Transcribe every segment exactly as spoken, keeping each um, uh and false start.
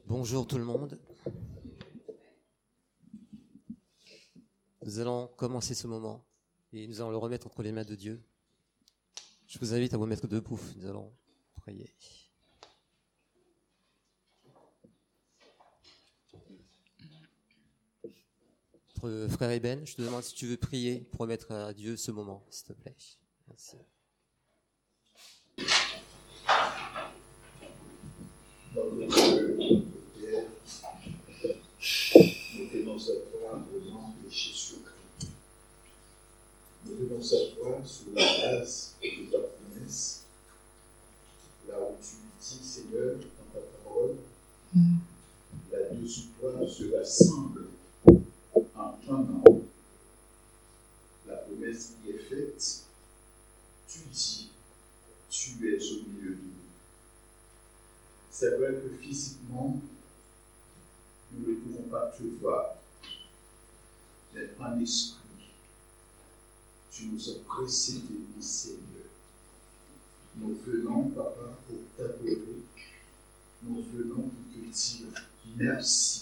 Bonjour tout le monde. Nous allons commencer ce moment et nous allons le remettre entre les mains de Dieu. Je vous invite à vous mettre debout. Nous allons prier. Notre frère Eben, je te demande si tu veux prier pour remettre à Dieu ce moment, s'il te plaît. Merci. Nous venons à toi au nom de Jésus-Christ. Nous venons à toi sur la base de ta promesse, là où tu dis, Seigneur, dans ta parole, mm. la deux sur toi se rassemblent en ton nom. La promesse qui est faite, tu dis, tu es au milieu de nous. C'est vrai que physiquement, nous ne pouvons pas te voir, mais en esprit, tu nous as précédés, mon Seigneur. Nous venons, Papa, pour t'adorer. Nous venons pour te dire merci.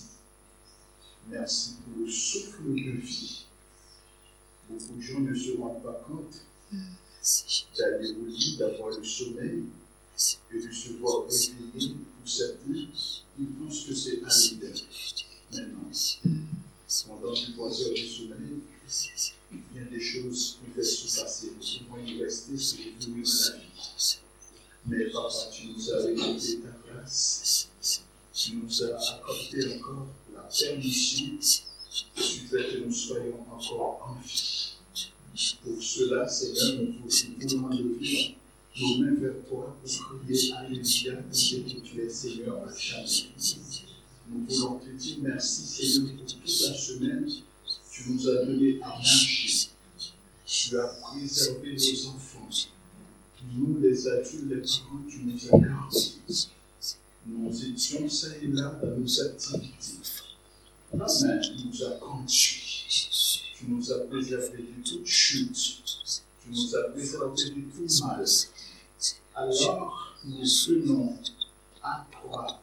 Merci pour le souffle de vie. Beaucoup de gens ne se rendent pas compte d'aller au lit, d'avoir le sommeil et de se voir réveillé pour certains. Ils pensent que c'est anodin. Maintenant, pendant trois heures de sommeil, il y a des choses qui peuvent se passer. Nous pouvons y rester, c'est devenu la vie. Mais Papa, tu nous as révélé ta grâce. Tu nous as accordé encore la permission. Tu fais que nous soyons encore en vie. Pour cela, Seigneur, nous voulons lever nos mains vers toi pour crier Alléluia, et que tu es Seigneur à jamais. Nous voulons te dire merci, Seigneur, pour toute la semaine. Tu nous as donné à manger. Tu as préservé nos enfants. Nous, les adultes, les parents, tu nous as gardés. Nous étions ça et là dans nos activités. Ta main nous a conduits. Tu nous as préservés de toute chute. Tu nous as préservés de tout mal. Alors, nous venons à toi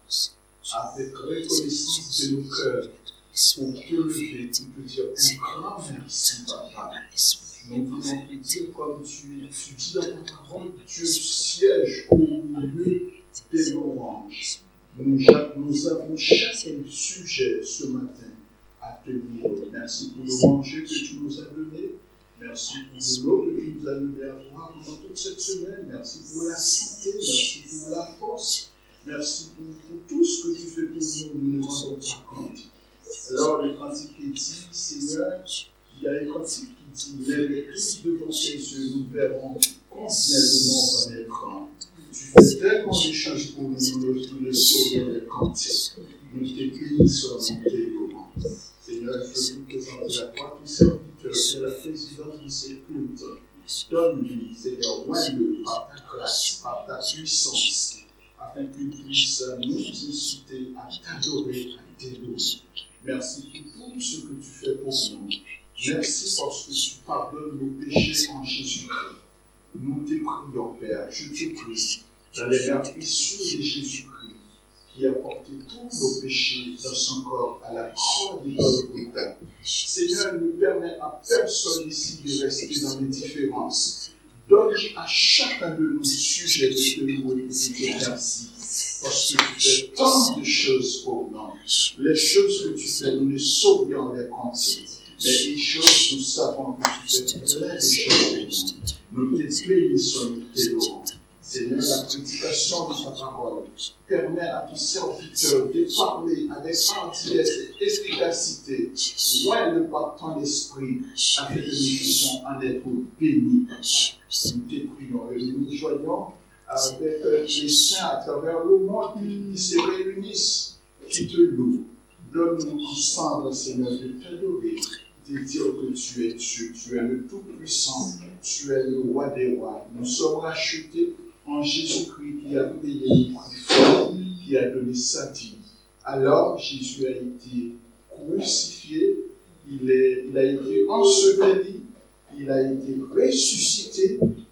avec reconnaissance de nos cœurs pour te lever, pour te dire un grand merci, Papa. Nous voulons te dire comme tu, tu dis dans ta parole, Dieu siège au milieu des louanges. Nous, nous avons chaque sujet ce matin à te dire. Merci pour le manger que tu nous as donné. Merci pour l'eau que tu nous as donné à boire pendant toute cette semaine. Merci pour la santé, merci pour la force. Merci pour, pour tout ce que tu fais pour nous, nous ne rendons pas compte. Alors, le cantique qui dit, Seigneur, il y a un cantique qui dit, mais les yeux de ton Jésus, nous verrons combien de noms en écran. Tu fais tellement de choses pour nous, nous ne saurions les compter. Nous t'écrivons sur nos télécommandes. Seigneur, je vous présente à toi tout serviteur de la présidence de ces cultes. Donne-lui, Seigneur, loin-le par ta grâce, par ta puissance, afin qu'il puisse nous inciter à t'adorer, à t'élever. Merci pour tout ce que tu fais pour nous. Merci parce que tu pardonnes nos péchés en Jésus-Christ. Nous te prions, Père, je te prie, dans les verres issus de Jésus-Christ, qui a porté tous nos péchés dans son corps à la croix de Golgotha. Seigneur, ne permet à personne ici de rester dans les différences. Donne à chacun de nous sujet de te louer et de te merci. Parce que tu fais tant de choses pour nous. Les choses que tu fais, nous ne saurions les compter. Mais les choses, nous savons que tu fais plein de choses pour nous. Nous te bénissons, nous te louons. Seigneur, la prédication de ta parole permet à tes serviteurs de parler avec gentillesse et efficacité, loin de par ton esprit, afin que nous puissions en être bénis. Nous te prions et nous nous joignons avec les saints à travers le monde qui se réunissent, qui te louent. Donne-nous ensemble, Seigneur, de t'adorer, de dire que tu es Dieu, tu es le Tout-Puissant, tu es le Roi des Rois. Nous sommes rachetés en Jésus-Christ qui a payé le prix fort, qui a donné sa vie. Alors Jésus a été crucifié, il, est, il a été enseveli, il a été ressuscité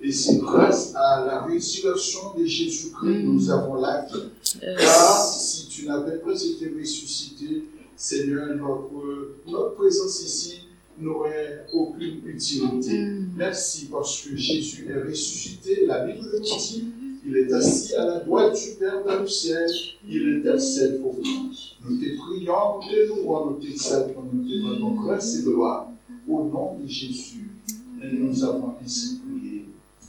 Et c'est grâce à la résurrection de Jésus-Christ que nous avons la vie. Car si tu n'avais pas été ressuscité, Seigneur, notre, notre présence ici n'aurait aucune utilité. Merci parce que Jésus est ressuscité. La Bible nous dit, il est assis à la droite du Père dans le ciel. Il intercède pour nous. Nous te prions, nous te louons, nous t'exaltons, nous te donnons grâce et gloire. Au nom de Jésus, et nous avons ainsi prié.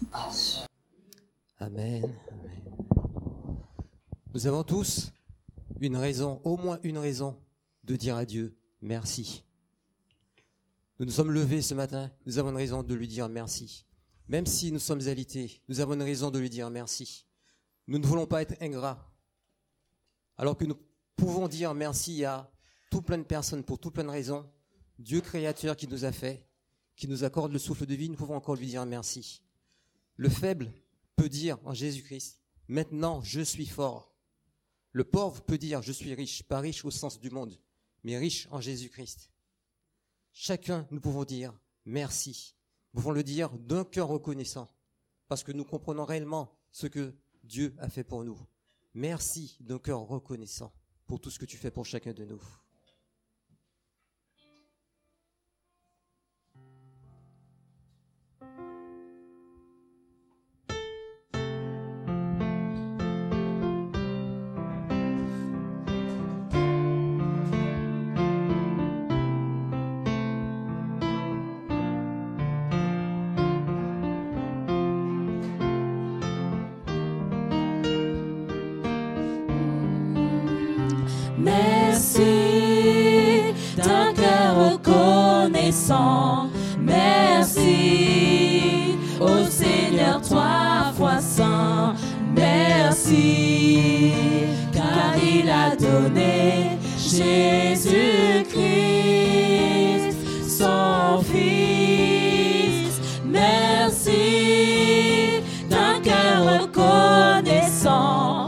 Amen. Amen. Nous avons tous une raison, au moins une raison, de dire à Dieu merci. Nous nous sommes levés ce matin, nous avons une raison de lui dire merci. Même si nous sommes alités, nous avons une raison de lui dire merci. Nous ne voulons pas être ingrats. Alors que nous pouvons dire merci à tout plein de personnes pour tout plein de raisons. Dieu créateur qui nous a fait, qui nous accorde le souffle de vie, nous pouvons encore lui dire merci. Le faible peut dire en Jésus-Christ, maintenant je suis fort. Le pauvre peut dire je suis riche, pas riche au sens du monde, mais riche en Jésus-Christ. Chacun, nous pouvons dire merci. Nous pouvons le dire d'un cœur reconnaissant, parce que nous comprenons réellement ce que Dieu a fait pour nous. Merci d'un cœur reconnaissant pour tout ce que tu fais pour chacun de nous. Merci d'un cœur reconnaissant. Merci au Seigneur trois fois saint. Merci car il a donné Jésus-Christ, son Fils. Merci d'un cœur reconnaissant.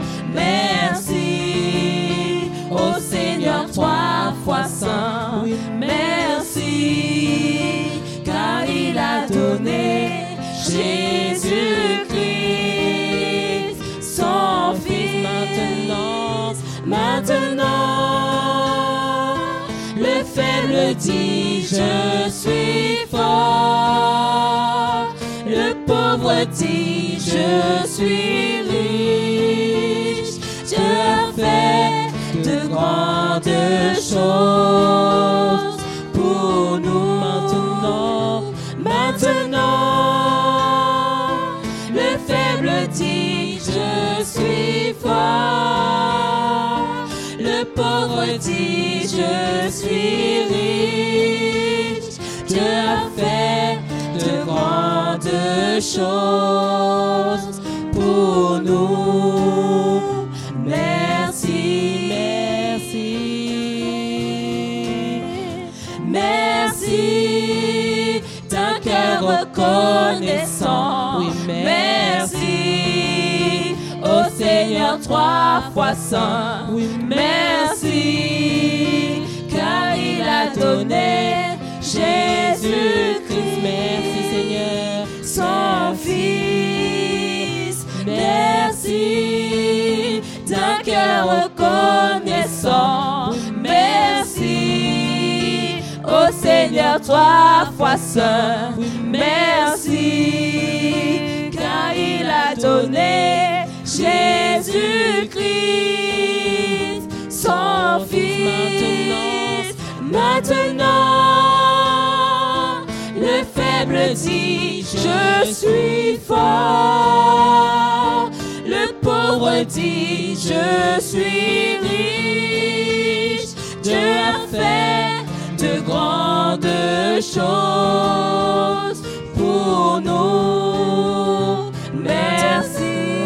Merci au Seigneur trois fois saint. Merci car il a donné Jésus-Christ, son Fils. Maintenant, maintenant, le faible dit je suis fort. Le pauvre dit je suis riche. Dieu a fait de grandes choses pour nous. Maintenant, maintenant, le faible dit je suis fort. Le pauvre dit je suis riche. Dieu a fait de grandes choses pour nous. Merci, merci, merci d'un cœur reconnaissant. Oui, merci au Seigneur trois fois saint. Oui, merci car il a donné Jésus-Christ. Merci Seigneur, son Fils. Merci d'un cœur reconnaissant. Merci au Seigneur trois fois saint. Merci car il a donné Jésus-Christ, son Fils. Maintenant, le faible dit je suis fort. Le pauvre dit je suis riche. Dieu a fait de grandes choses pour nous. Merci.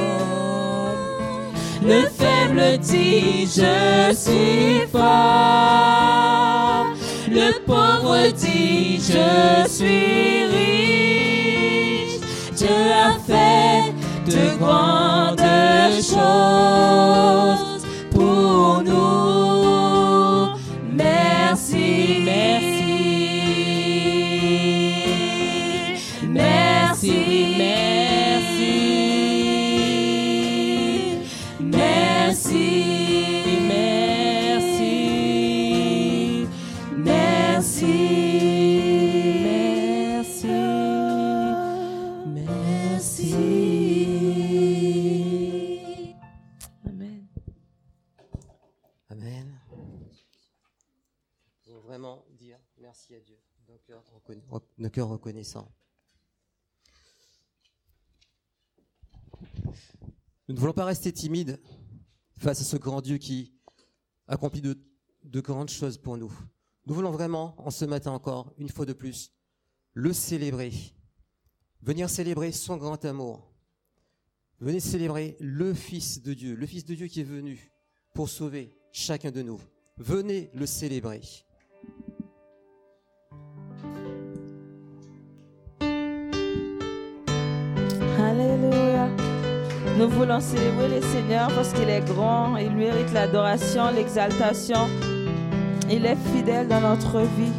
Le faible dit je suis fort. Le pauvre dit je suis riche. Dieu a fait de grandes choses pour nous. Merci, merci, merci, merci. Amen. On va vraiment dire merci à Dieu, nos cœurs, reconna- nos cœurs reconnaissants. Nous ne voulons pas rester timides face à ce grand Dieu qui accomplit de, de grandes choses pour nous. Nous voulons vraiment, en ce matin encore, une fois de plus, le célébrer. Venir célébrer son grand amour. Venez célébrer le Fils de Dieu, le Fils de Dieu qui est venu pour sauver chacun de nous. Venez le célébrer. Alléluia. Nous voulons célébrer le Seigneur parce qu'il est grand, il mérite l'adoration, l'exaltation. Il est fidèle dans notre vie.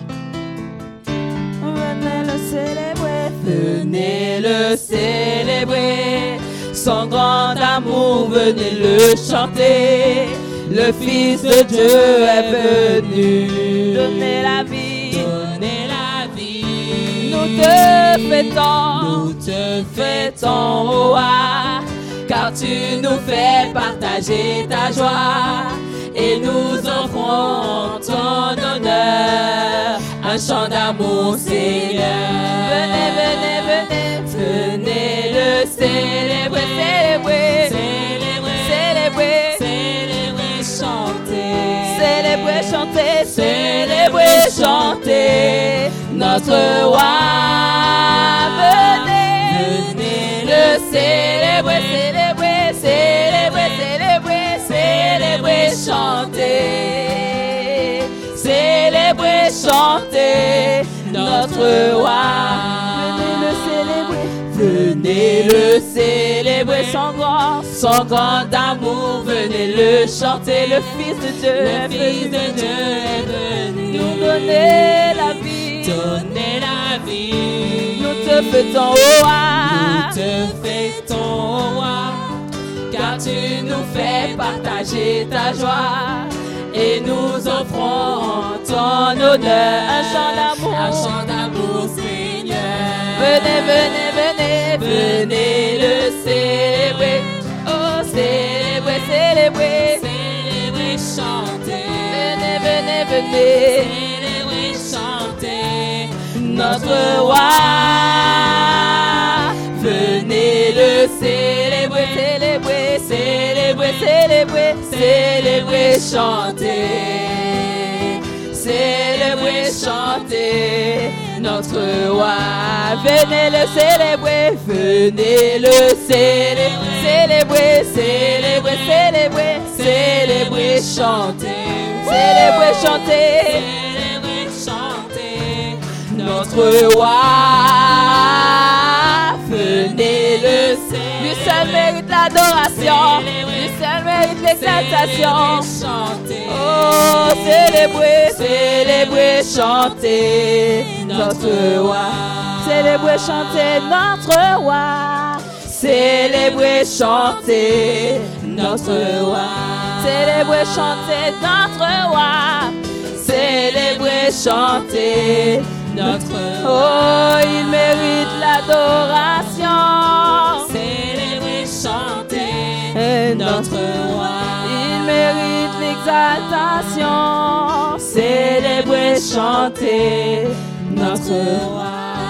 Venez le célébrer, Venez le célébrer, son grand amour, venez le chanter. Le Fils de Dieu est venu donner la vie. donner la vie. Nous te fêtons, Nous te fêtons, oh, ah, car tu nous fais partager ta joie. Et nous offrons ton honneur, un chant d'amour, Seigneur. venez, venez, venez, Venez le célébrer, célébrer, célébrer, célébrer, célébrer, chanter, célébrer, chanter, célébrer, chanter notre roi. Venez, Venez le célébrer, célébrer, célébrer, célébrer, célébrer, chanter, célébrer, chanter notre roi. venez le célébrer. Venez le célébrer, Son grand, son grand amour, venez le chanter. le Fils de Dieu Le est Fils venu de Dieu est venu nous donner la vie. donner la vie. Nous te fêtons, oh, ah. Nous te fêtons, oh, roi, car tu nous fais partager ta joie. Et nous offrons ton honneur, Un chant d'amour. un chant d'amour, Seigneur. Venez, venez, venez, Venez le célébrer, oh, célébrer, célébrer. célébrer, chanter. Venez, venez, venez, Célébrer, chanter notre roi. Venez le célébrer, Célébrer, célébrer, célébrer, célébrer, chanter. Célébrer, chanter notre roi. venez le célébrer, Venez le célébrer, célébrer, célébrer, célébrer, célébrer, chanter. célébrer, chanter. Célébrer, chanter notre roi. Venez le Lui célébrer, seul mérite l'adoration, lui seul mérite l'exaltation. chanter. Oh, célébrer, Célébrer, chanter notre roi. célébrer, chanter notre roi. Célébrer, chanter notre roi. Célébrer, chanter notre roi. Célébrer, chanter notre roi. Oh, il mérite l'adoration. Célébrer, chanter Et notre roi. il mérite l'exaltation. Célébrer, chanter notre roi.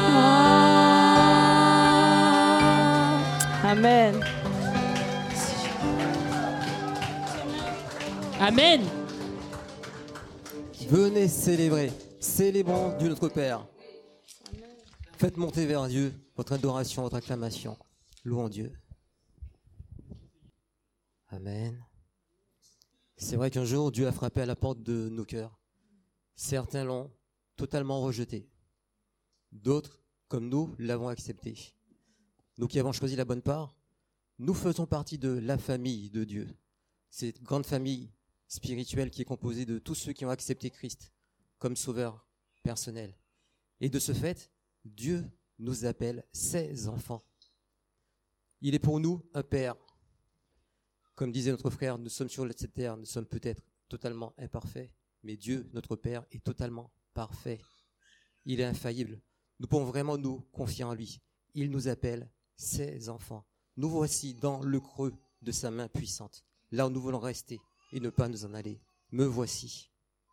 Amen. Amen. Venez célébrer. Célébrons Dieu notre Père. Faites monter vers Dieu votre adoration, votre acclamation. Louons Dieu. Amen. C'est vrai qu'un jour, Dieu a frappé à la porte de nos cœurs. Certains l'ont totalement rejeté. D'autres, comme nous, l'avons accepté. Nous qui avons choisi la bonne part, nous faisons partie de la famille de Dieu. Cette grande famille spirituelle qui est composée de tous ceux qui ont accepté Christ comme sauveur personnel. Et de ce fait, Dieu nous appelle ses enfants. Il est pour nous un Père. Comme disait notre frère, nous sommes sur cette terre, nous sommes peut-être totalement imparfaits, mais Dieu, notre Père, est totalement parfait. Il est infaillible. Nous pouvons vraiment nous confier en lui. Il nous appelle ses enfants. Nous voici dans le creux de sa main puissante, là où nous voulons rester et ne pas nous en aller. me voici.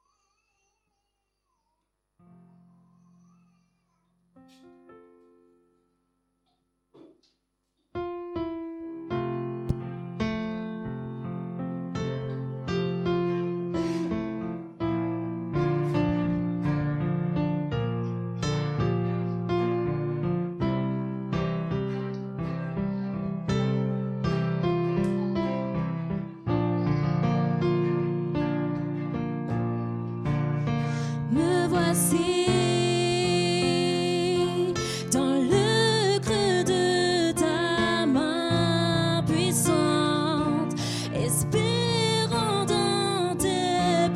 Me voici dans le creux de ta main puissante, espérant dans tes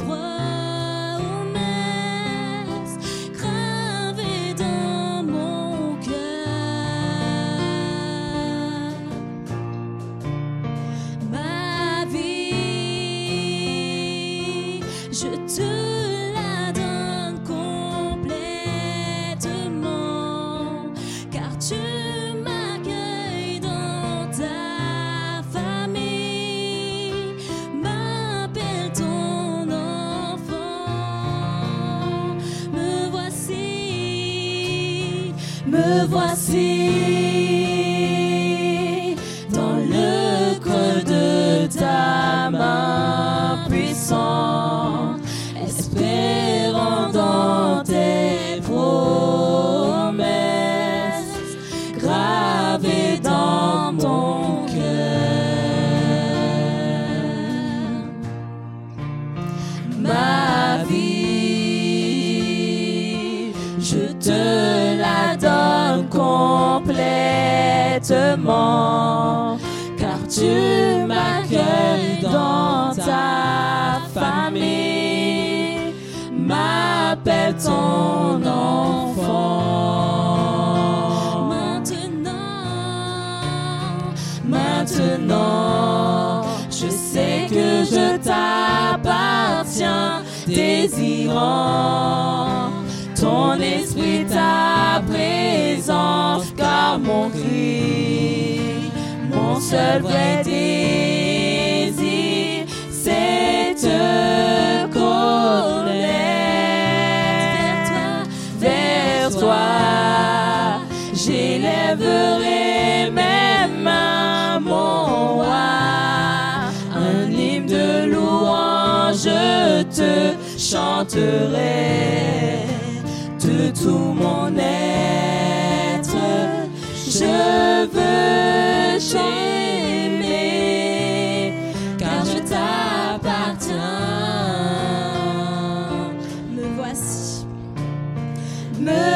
promesses gravées dans mon cœur. Ma vie, je te Me voici dans le creux de ta main puissante, espérant dans tes promesses gravées dans mon cœur. Ma vie, je te la donne complètement, car tu m'accueilles dans ta famille, m'appelle ton enfant. Maintenant, maintenant, je sais que je t'appartiens, désirant ton esprit, ta présence, car mon cri, mon seul vrai désir, c'est te connaître. Vers toi, vers toi, j'élèverai mes mains, mon roi, un hymne de louange, je te chanterai. De tout mon être, je veux t'aimer, car je t'appartiens. Me voici, me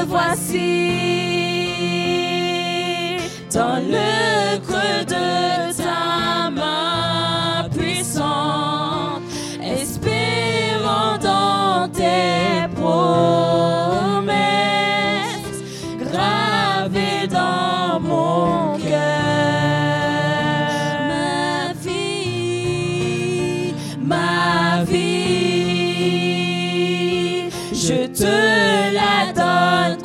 voici dans le creux de ta main puissante, espérant dans tes promesses gravées dans mon cœur. Ma vie, ma vie, je te la donne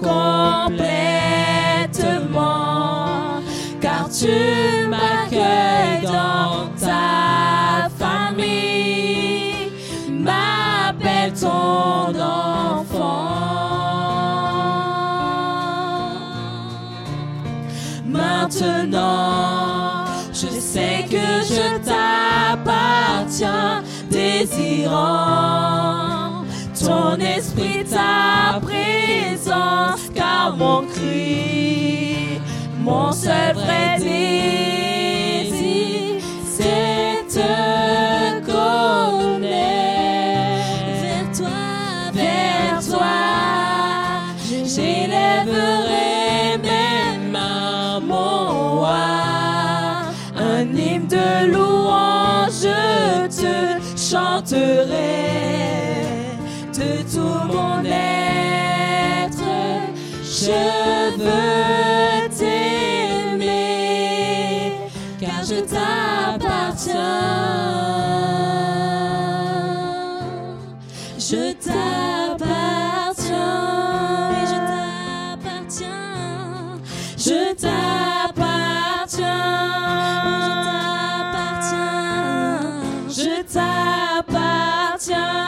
complètement, car tu m'accueilles dans ta famille, m'appelle ton enfant. Maintenant, je sais que je t'appartiens, désirant ton esprit, ta présence, car mon cri, mon seul vrai désir, c'est te connaître. Vers toi, vers toi, j'élèverai mes mains, mon roi, un hymne de louange, je te chanterai. De tout mon être, je veux t'aimer, car je t'appartiens. Je t'appartiens, oui, je t'appartiens. Je t'appartiens, je t'appartiens. Je t'appartiens.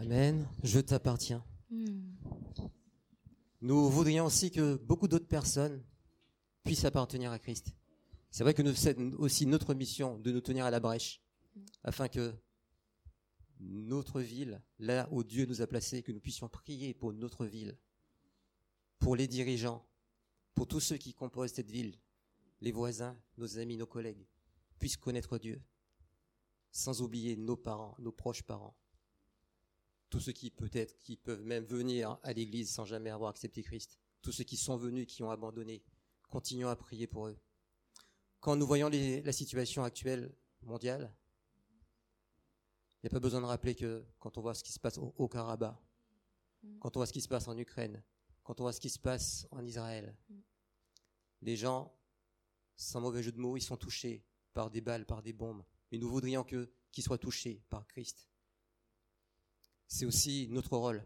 Amen. Je t'appartiens. Mm. Nous voudrions aussi que beaucoup d'autres personnes puissent appartenir à Christ. C'est vrai que nous, c'est aussi notre mission de nous tenir à la brèche, afin que notre ville, là où Dieu nous a placés, que nous puissions prier pour notre ville, pour les dirigeants, pour tous ceux qui composent cette ville, les voisins, nos amis, nos collègues, puissent connaître Dieu, sans oublier nos parents, nos proches parents, tous ceux qui peut-être, qui peuvent même venir à l'église sans jamais avoir accepté Christ, tous ceux qui sont venus, qui ont abandonné, continuons à prier pour eux. Quand nous voyons les, la situation actuelle mondiale, il n'y a pas besoin de rappeler que quand on voit ce qui se passe au, au Karabakh, quand on voit ce qui se passe en Ukraine, quand on voit ce qui se passe en Israël, les gens, sans mauvais jeu de mots, ils sont touchés par des balles, par des bombes. Mais nous voudrions que, qu'ils soient touchés par Christ. C'est aussi notre rôle,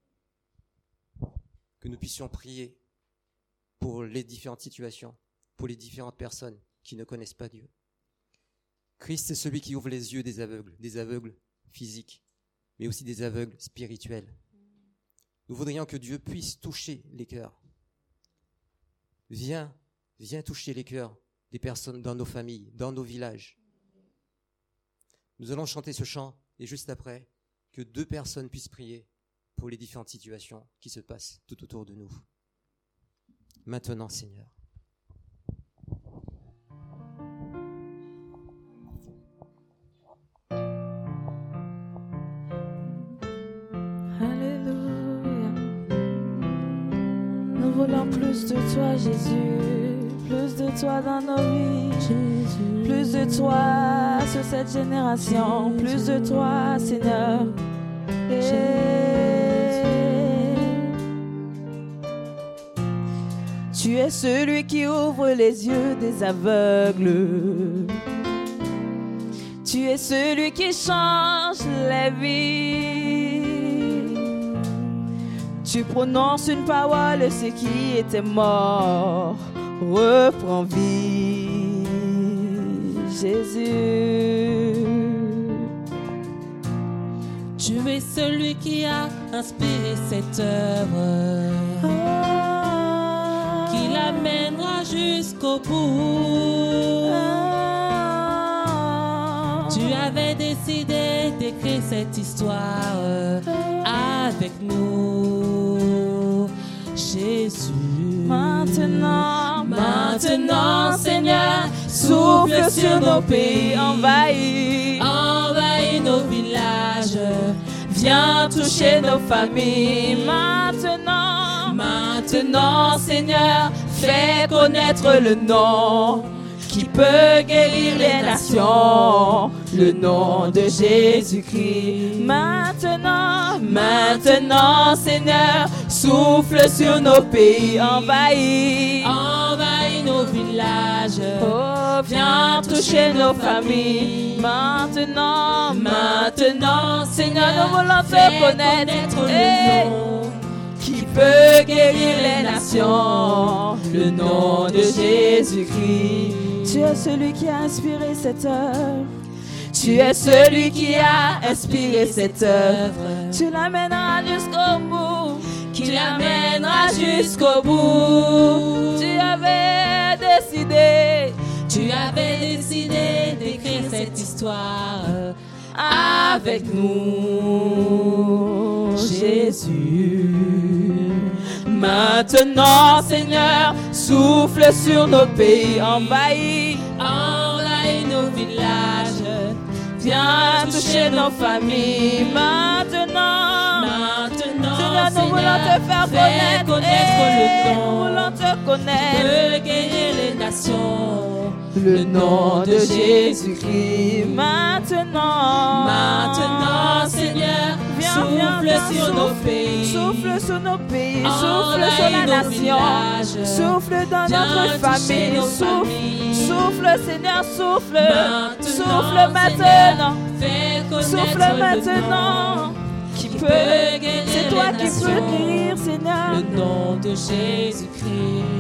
que nous puissions prier pour les différentes situations, pour les différentes personnes qui ne connaissent pas Dieu. Christ, c'est celui qui ouvre les yeux des aveugles, des aveugles physiques, mais aussi des aveugles spirituels. Nous voudrions que Dieu puisse toucher les cœurs. Viens, viens toucher les cœurs des personnes dans nos familles, dans nos villages. Nous allons chanter ce chant et juste après, que deux personnes puissent prier pour les différentes situations qui se passent tout autour de nous. Maintenant, Seigneur. Alléluia. Nous voulons plus de toi, Jésus. Plus de toi dans nos vies. Jésus. Plus de toi sur cette génération. Plus de toi, Seigneur. Tu es celui qui ouvre les yeux des aveugles. Tu es celui qui change les vies. Tu prononces une parole, ce qui était mort reprend vie. Jésus. Tu es celui qui a inspiré cette œuvre, oh, qui l'amènera jusqu'au bout. Oh, tu avais décidé d'écrire cette histoire avec nous, Jésus. Maintenant, maintenant, Seigneur, souffle sur nos pays, envahis, envahis nos villages. Viens toucher nos familles. Maintenant, maintenant, Seigneur, fais connaître le nom qui peut guérir les nations, le nom de Jésus-Christ. Maintenant, maintenant, Seigneur, souffle sur nos pays, envahis, envahis nos villages. Oh, viens toucher nos familles. Maintenant, maintenant, Seigneur, nous voulons te connaître, le nom qui peut guérir les nations, le nom de Jésus-Christ. Tu es celui qui a inspiré cette œuvre. Tu es celui qui a inspiré cette œuvre. Tu l'amèneras jusqu'au bout. Qui l'amènera jusqu'au bout. Tu avais décidé. Tu avais décidé d'écrire cette histoire avec nous, Jésus. Maintenant, Seigneur, souffle sur nos pays, envahis, envahis nos villages. Viens toucher nos familles. Maintenant, maintenant, Seigneur, nous voulons te faire connaître, connaître le nom. Nous voulons te connaître. De guérir les nations. Le nom de Jésus-Christ. Maintenant, maintenant, Seigneur, viens, souffle viens, viens, sur souffle, nos pays. Souffle sur nos pays, Envahis souffle sur la nos nation, villages. souffle dans Viens notre toucher famille, nos souffle, familles. souffle, Seigneur, souffle, Maintenant, souffle maintenant, Seigneur, fais connaître souffle le maintenant, nom qui qui peut, peut guérir c'est toi les qui nations. peux guérir, Seigneur. Le nom de Jésus-Christ.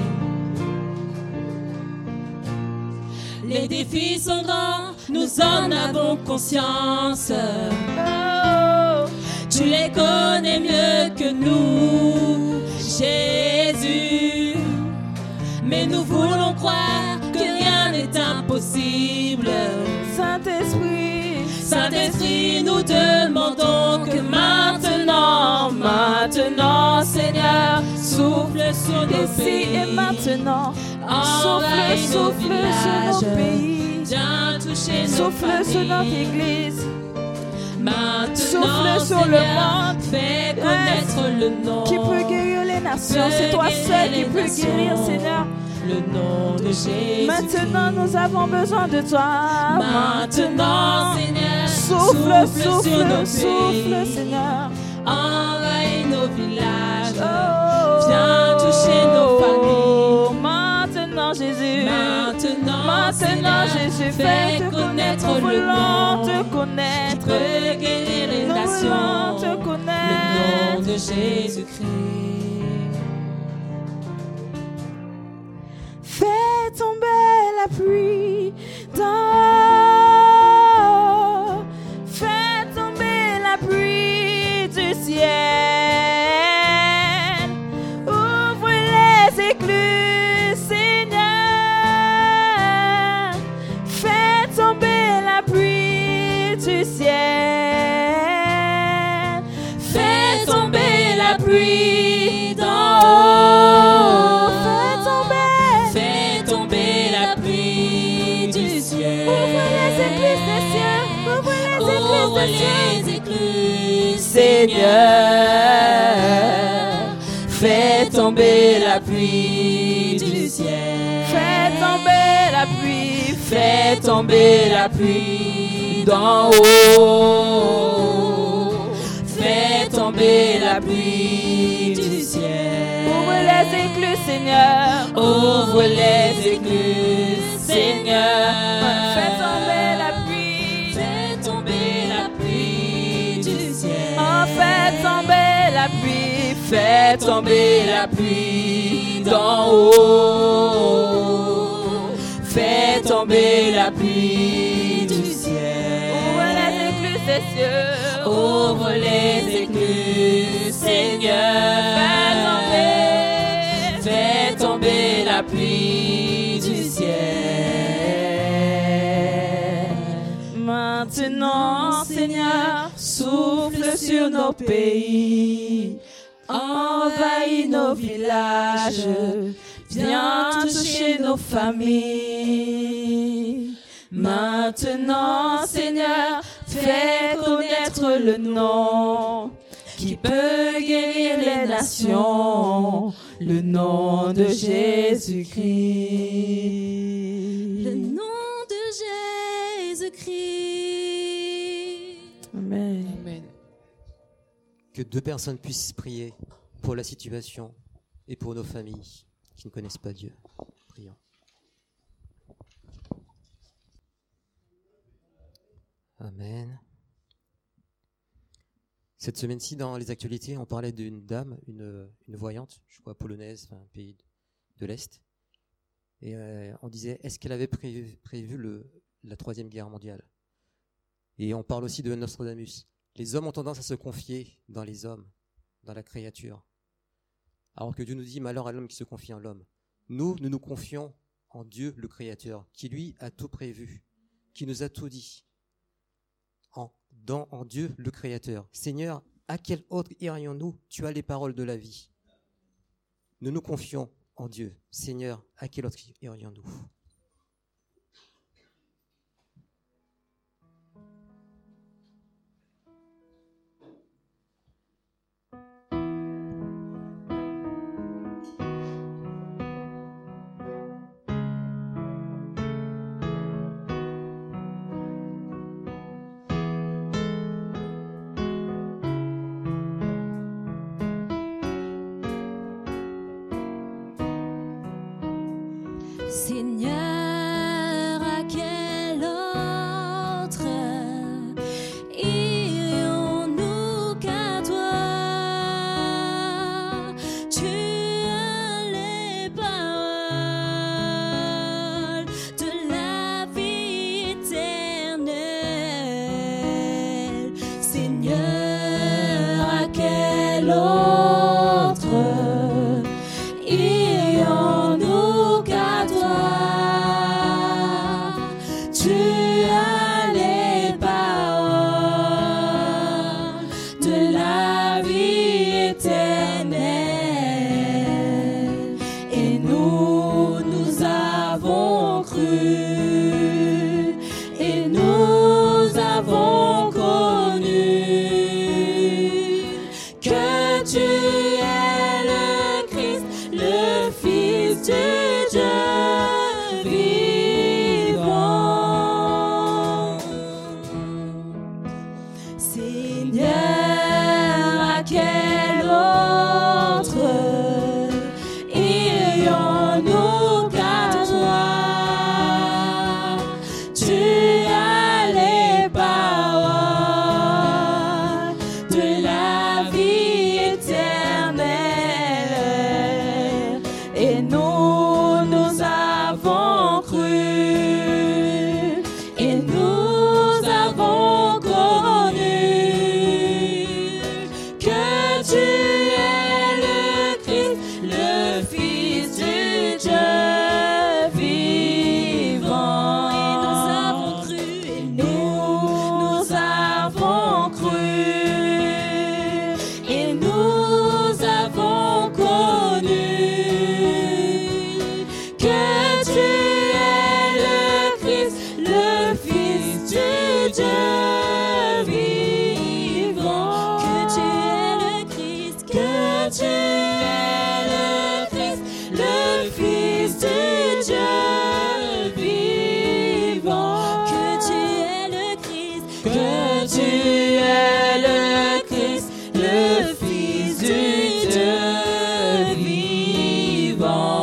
Les défis sont grands, nous en avons conscience. Oh, Tu Tu les connais mieux que nous, Jésus. Mais nous voulons croire que rien n'est impossible. Saint-Esprit, Saint-Esprit, nous demandons que maintenant, maintenant, Seigneur, souffle sur nos ici pays. et maintenant, souffle, Envahis nos souffle sur nos villages. pays, Viens toucher nos souffle sur notre familles. église, Maintenant, souffle sur le Seigneur, monde. fais connaître le nom qui peut guérir les nations. C'est toi seul qui peux guérir, Seigneur. le nom de Jésus. Maintenant, nous avons besoin de toi. Maintenant, Seigneur, souffle, souffle sur nos souffle, souffle, pays. Seigneur. Envahis nos villages. Oh, Viens toucher nos familles. Maintenant, Jésus. Maintenant, Maintenant, Seigneur, Jésus, fais fais te connaître connaître. Nous le voulons nom te qui connaître. peut guérir les Nous nations. voulons te Le nom connaître. de Jésus-Christ. Fais tomber la pluie dans haut. Fais tomber la pluie du ciel. Ouvre les écluses, Seigneur. Fais tomber la pluie du ciel. Fais tomber la pluie d'en haut. Fais tomber. Fais tomber la pluie du ciel. Ouvre les écluses des cieux. Ouvre les écluses Ouvre des cieux. les écluses, Seigneur. Fais tomber la pluie du ciel. Fais tomber la pluie. Fais tomber la pluie d'en haut. Fais tomber la pluie du ciel. Ouvre les écluses, Seigneur. Ouvre les écluses, Seigneur. Fais tomber la pluie. Fais tomber la pluie du ciel. Oh, fais tomber la pluie. Fais tomber la pluie d'en haut. Fais tomber la pluie du ciel. Ouvre les écluses des cieux. Ouvre les écluses, Seigneur. Fais tomber. Fais tomber la pluie du ciel. Maintenant, Seigneur, souffle sur nos pays. Envahis nos villages. Viens toucher nos familles. Maintenant, Seigneur, fais connaître le nom qui peut guérir les nations, le nom de Jésus-Christ. Le nom de Jésus-Christ. Amen. Amen. Que deux personnes puissent prier pour la situation et pour nos familles qui ne connaissent pas Dieu. Prions. Amen. Cette semaine-ci, dans les actualités, on parlait d'une dame, une, une voyante, je crois polonaise, enfin, un pays de l'Est. Et euh, on disait, est-ce qu'elle avait prévu, prévu le, la Troisième Guerre mondiale? Et on parle aussi de Nostradamus. Les hommes ont tendance à se confier dans les hommes, dans la créature. Alors que Dieu nous dit, malheur à l'homme qui se confie en l'homme. Nous, nous nous confions en Dieu, le Créateur, qui lui a tout prévu, qui nous a tout dit. En, dans, en Dieu, le Créateur. Seigneur, à quel autre irions-nous? Tu as les paroles de la vie. Nous nous confions en Dieu. Seigneur, à quel autre irions-nous? Seigneur, à quel autre irions-nous qu'à toi? Tu as les paroles de la vie éternelle. Seigneur, tu as les paroles de la vie éternelle. Et nous, nous avons cru. Et nous avons connu que tu es le Christ, le Fils du Dieu vivant. Seigneur, à quel autre irions-nous qu'à toi? Tu as les paroles de la vie éternelle. Et nous, nous avons cru. Et nous avons connu que tu es le Christ, le Fils du Dieu vivant. Et nous avons cru. Et nous, nous avons cru. Et nous avons connu que tu es le Christ, le Fils du Dieu vivant. Que tu es le Christ, que tu es le Christ, le Fils du Dieu vivant. Que tu es le Christ, que tu es le Christ, le Fils du Dieu vivant.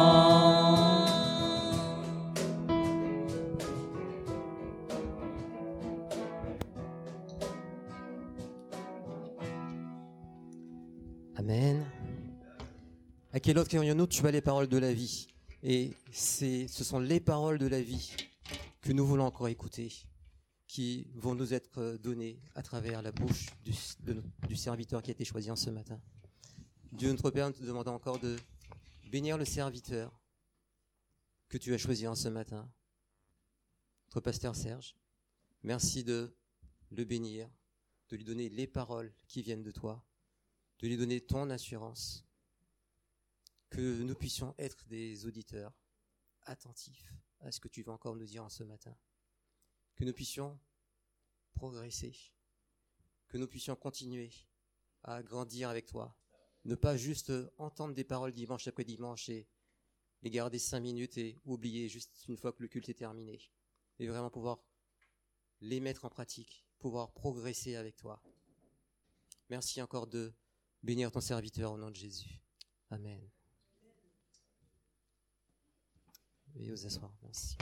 Amen. À quel autre irions-nous? Tu as les paroles de la vie. Et c'est, ce sont les paroles de la vie que nous voulons encore écouter, qui vont nous être données à travers la bouche du, de notre- du serviteur qui a été choisi en ce matin. Dieu notre Père, nous te demandons encore de bénir le serviteur que tu as choisi en ce matin, notre pasteur Serge. Merci de le bénir, de lui donner les paroles qui viennent de toi, de lui donner ton assurance, que nous puissions être des auditeurs attentifs à ce que tu vas encore nous dire en ce matin, que nous puissions progresser, que nous puissions continuer à grandir avec toi, ne pas juste entendre des paroles dimanche après dimanche et les garder cinq minutes et oublier juste une fois que le culte est terminé, mais vraiment pouvoir les mettre en pratique, pouvoir progresser avec toi. Merci encore de bénir ton serviteur au nom de Jésus. Amen. Veuillez vous asseoir. Merci.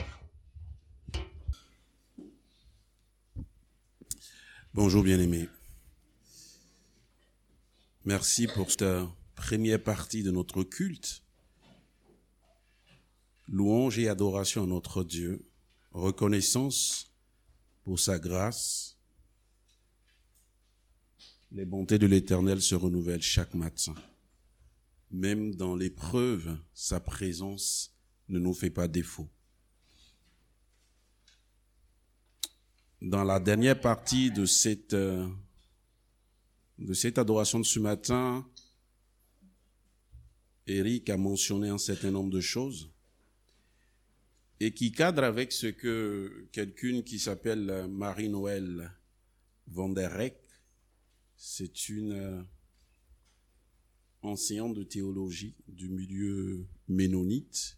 Bonjour bien-aimés. Merci pour cette première partie de notre culte. Louange et adoration à notre Dieu. Reconnaissance pour sa grâce. Les bontés de l'Éternel se renouvellent chaque matin. Même dans l'épreuve, sa présence ne nous fait pas défaut. Dans la dernière partie de cette, euh, de cette adoration de ce matin, Eric a mentionné un certain nombre de choses et qui cadrent avec ce que quelqu'une qui s'appelle Marie-Noël Van der Reck, c'est une euh, enseignante de théologie du milieu ménonite.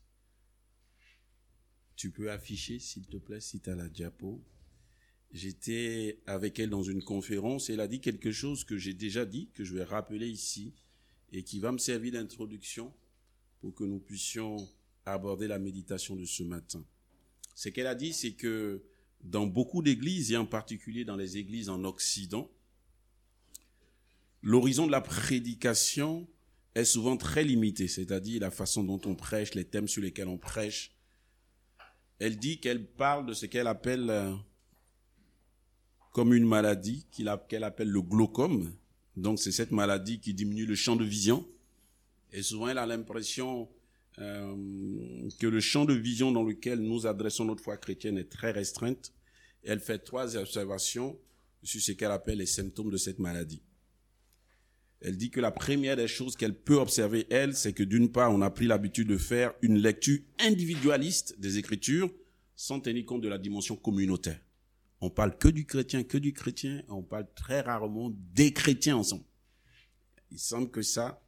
Tu peux afficher, s'il te plaît, si tu as la diapo. J'étais avec elle dans une conférence et elle a dit quelque chose que j'ai déjà dit, que je vais rappeler ici et qui va me servir d'introduction pour que nous puissions aborder la méditation de ce matin. Ce qu'elle a dit, c'est que dans beaucoup d'églises, et en particulier dans les églises en Occident, l'horizon de la prédication est souvent très limité, c'est-à-dire la façon dont on prêche, les thèmes sur lesquels on prêche. Elle dit qu'elle parle de ce qu'elle appelle euh, comme une maladie qu'elle appelle le glaucome. Donc c'est cette maladie qui diminue le champ de vision. Et souvent elle a l'impression euh, que le champ de vision dans lequel nous adressons notre foi chrétienne est très restreinte. Elle fait trois observations sur ce qu'elle appelle les symptômes de cette maladie. Elle dit que la première des choses qu'elle peut observer, elle, c'est que d'une part, on a pris l'habitude de faire une lecture individualiste des Écritures sans tenir compte de la dimension communautaire. On parle que du chrétien, que du chrétien, on parle très rarement des chrétiens ensemble. Il semble que ça,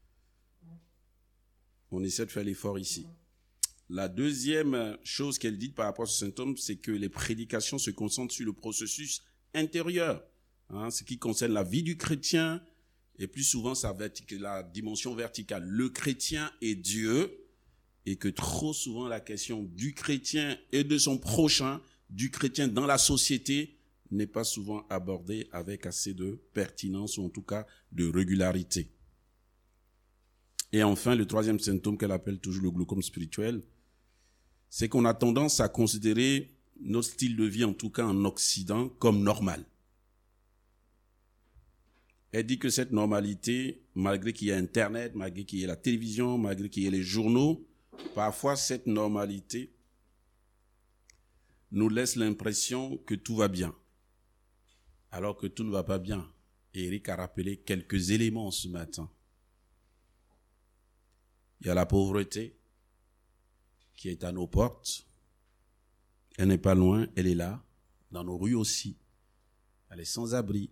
on essaie de faire l'effort ici. La deuxième chose qu'elle dit par rapport à ce symptôme, c'est que les prédications se concentrent sur le processus intérieur, hein, ce qui concerne la vie du chrétien, et plus souvent sa vertic- la dimension verticale, le chrétien et Dieu, et que trop souvent la question du chrétien et de son prochain, du chrétien dans la société, n'est pas souvent abordée avec assez de pertinence, ou en tout cas de régularité. Et enfin, le troisième symptôme qu'elle appelle toujours le glaucome spirituel, c'est qu'on a tendance à considérer notre style de vie, en tout cas en Occident, comme normal. Elle dit que cette normalité, malgré qu'il y ait Internet, malgré qu'il y ait la télévision, malgré qu'il y ait les journaux, parfois cette normalité nous laisse l'impression que tout va bien, alors que tout ne va pas bien. Et Eric a rappelé quelques éléments ce matin. Il y a la pauvreté qui est à nos portes. Elle n'est pas loin, elle est là, dans nos rues aussi. Elle est sans abri.